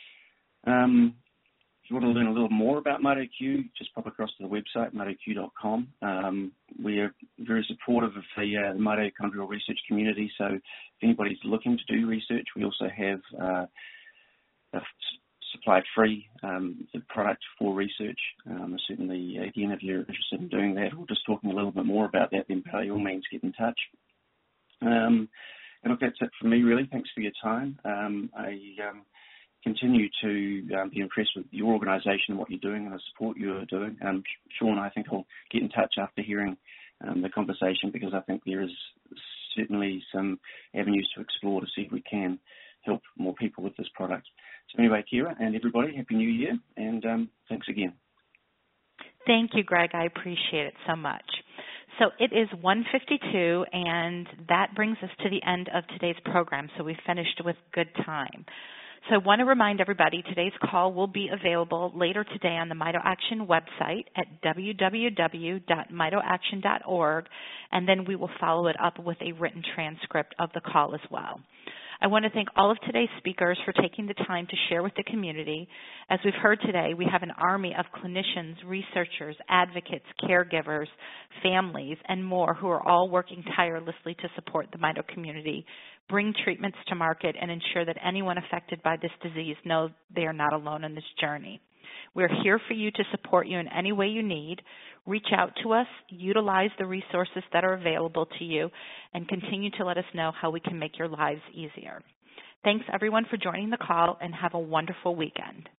Um, If you want to learn a little more about MitoQ, just pop across to the website, mitoq dot com. Um, we are very supportive of the, uh, the mitochondrial research community, so if anybody's looking to do research, we also have uh, a supplied free um, the product for research. Um, certainly, again, if you're interested in doing that or just talking a little bit more about that, then by all means get in touch. Um, and look, that's it from me, really. Thanks for your time. Um, I um, continue to um, be impressed with your organisation and what you're doing and the support you're doing. Um, Sean, I think I'll get in touch after hearing um, the conversation, because I think there is certainly some avenues to explore to see if we can help more people with this product. So anyway, Kira and everybody, Happy New Year, and um, thanks again. Thank you, Greg. I appreciate it so much. So it is one fifty-two, and that brings us to the end of today's program, so we finished with good time. So I want to remind everybody today's call will be available later today on the MitoAction website at w w w dot mito action dot org, and then we will follow it up with a written transcript of the call as well. I want to thank all of today's speakers for taking the time to share with the community. As we've heard today, we have an army of clinicians, researchers, advocates, caregivers, families, and more who are all working tirelessly to support the Mito community, bring treatments to market, and ensure that anyone affected by this disease knows they are not alone in this journey. We're here for you to support you in any way you need. Reach out to us, utilize the resources that are available to you, and continue to let us know how we can make your lives easier. Thanks, everyone, for joining the call, and have a wonderful weekend.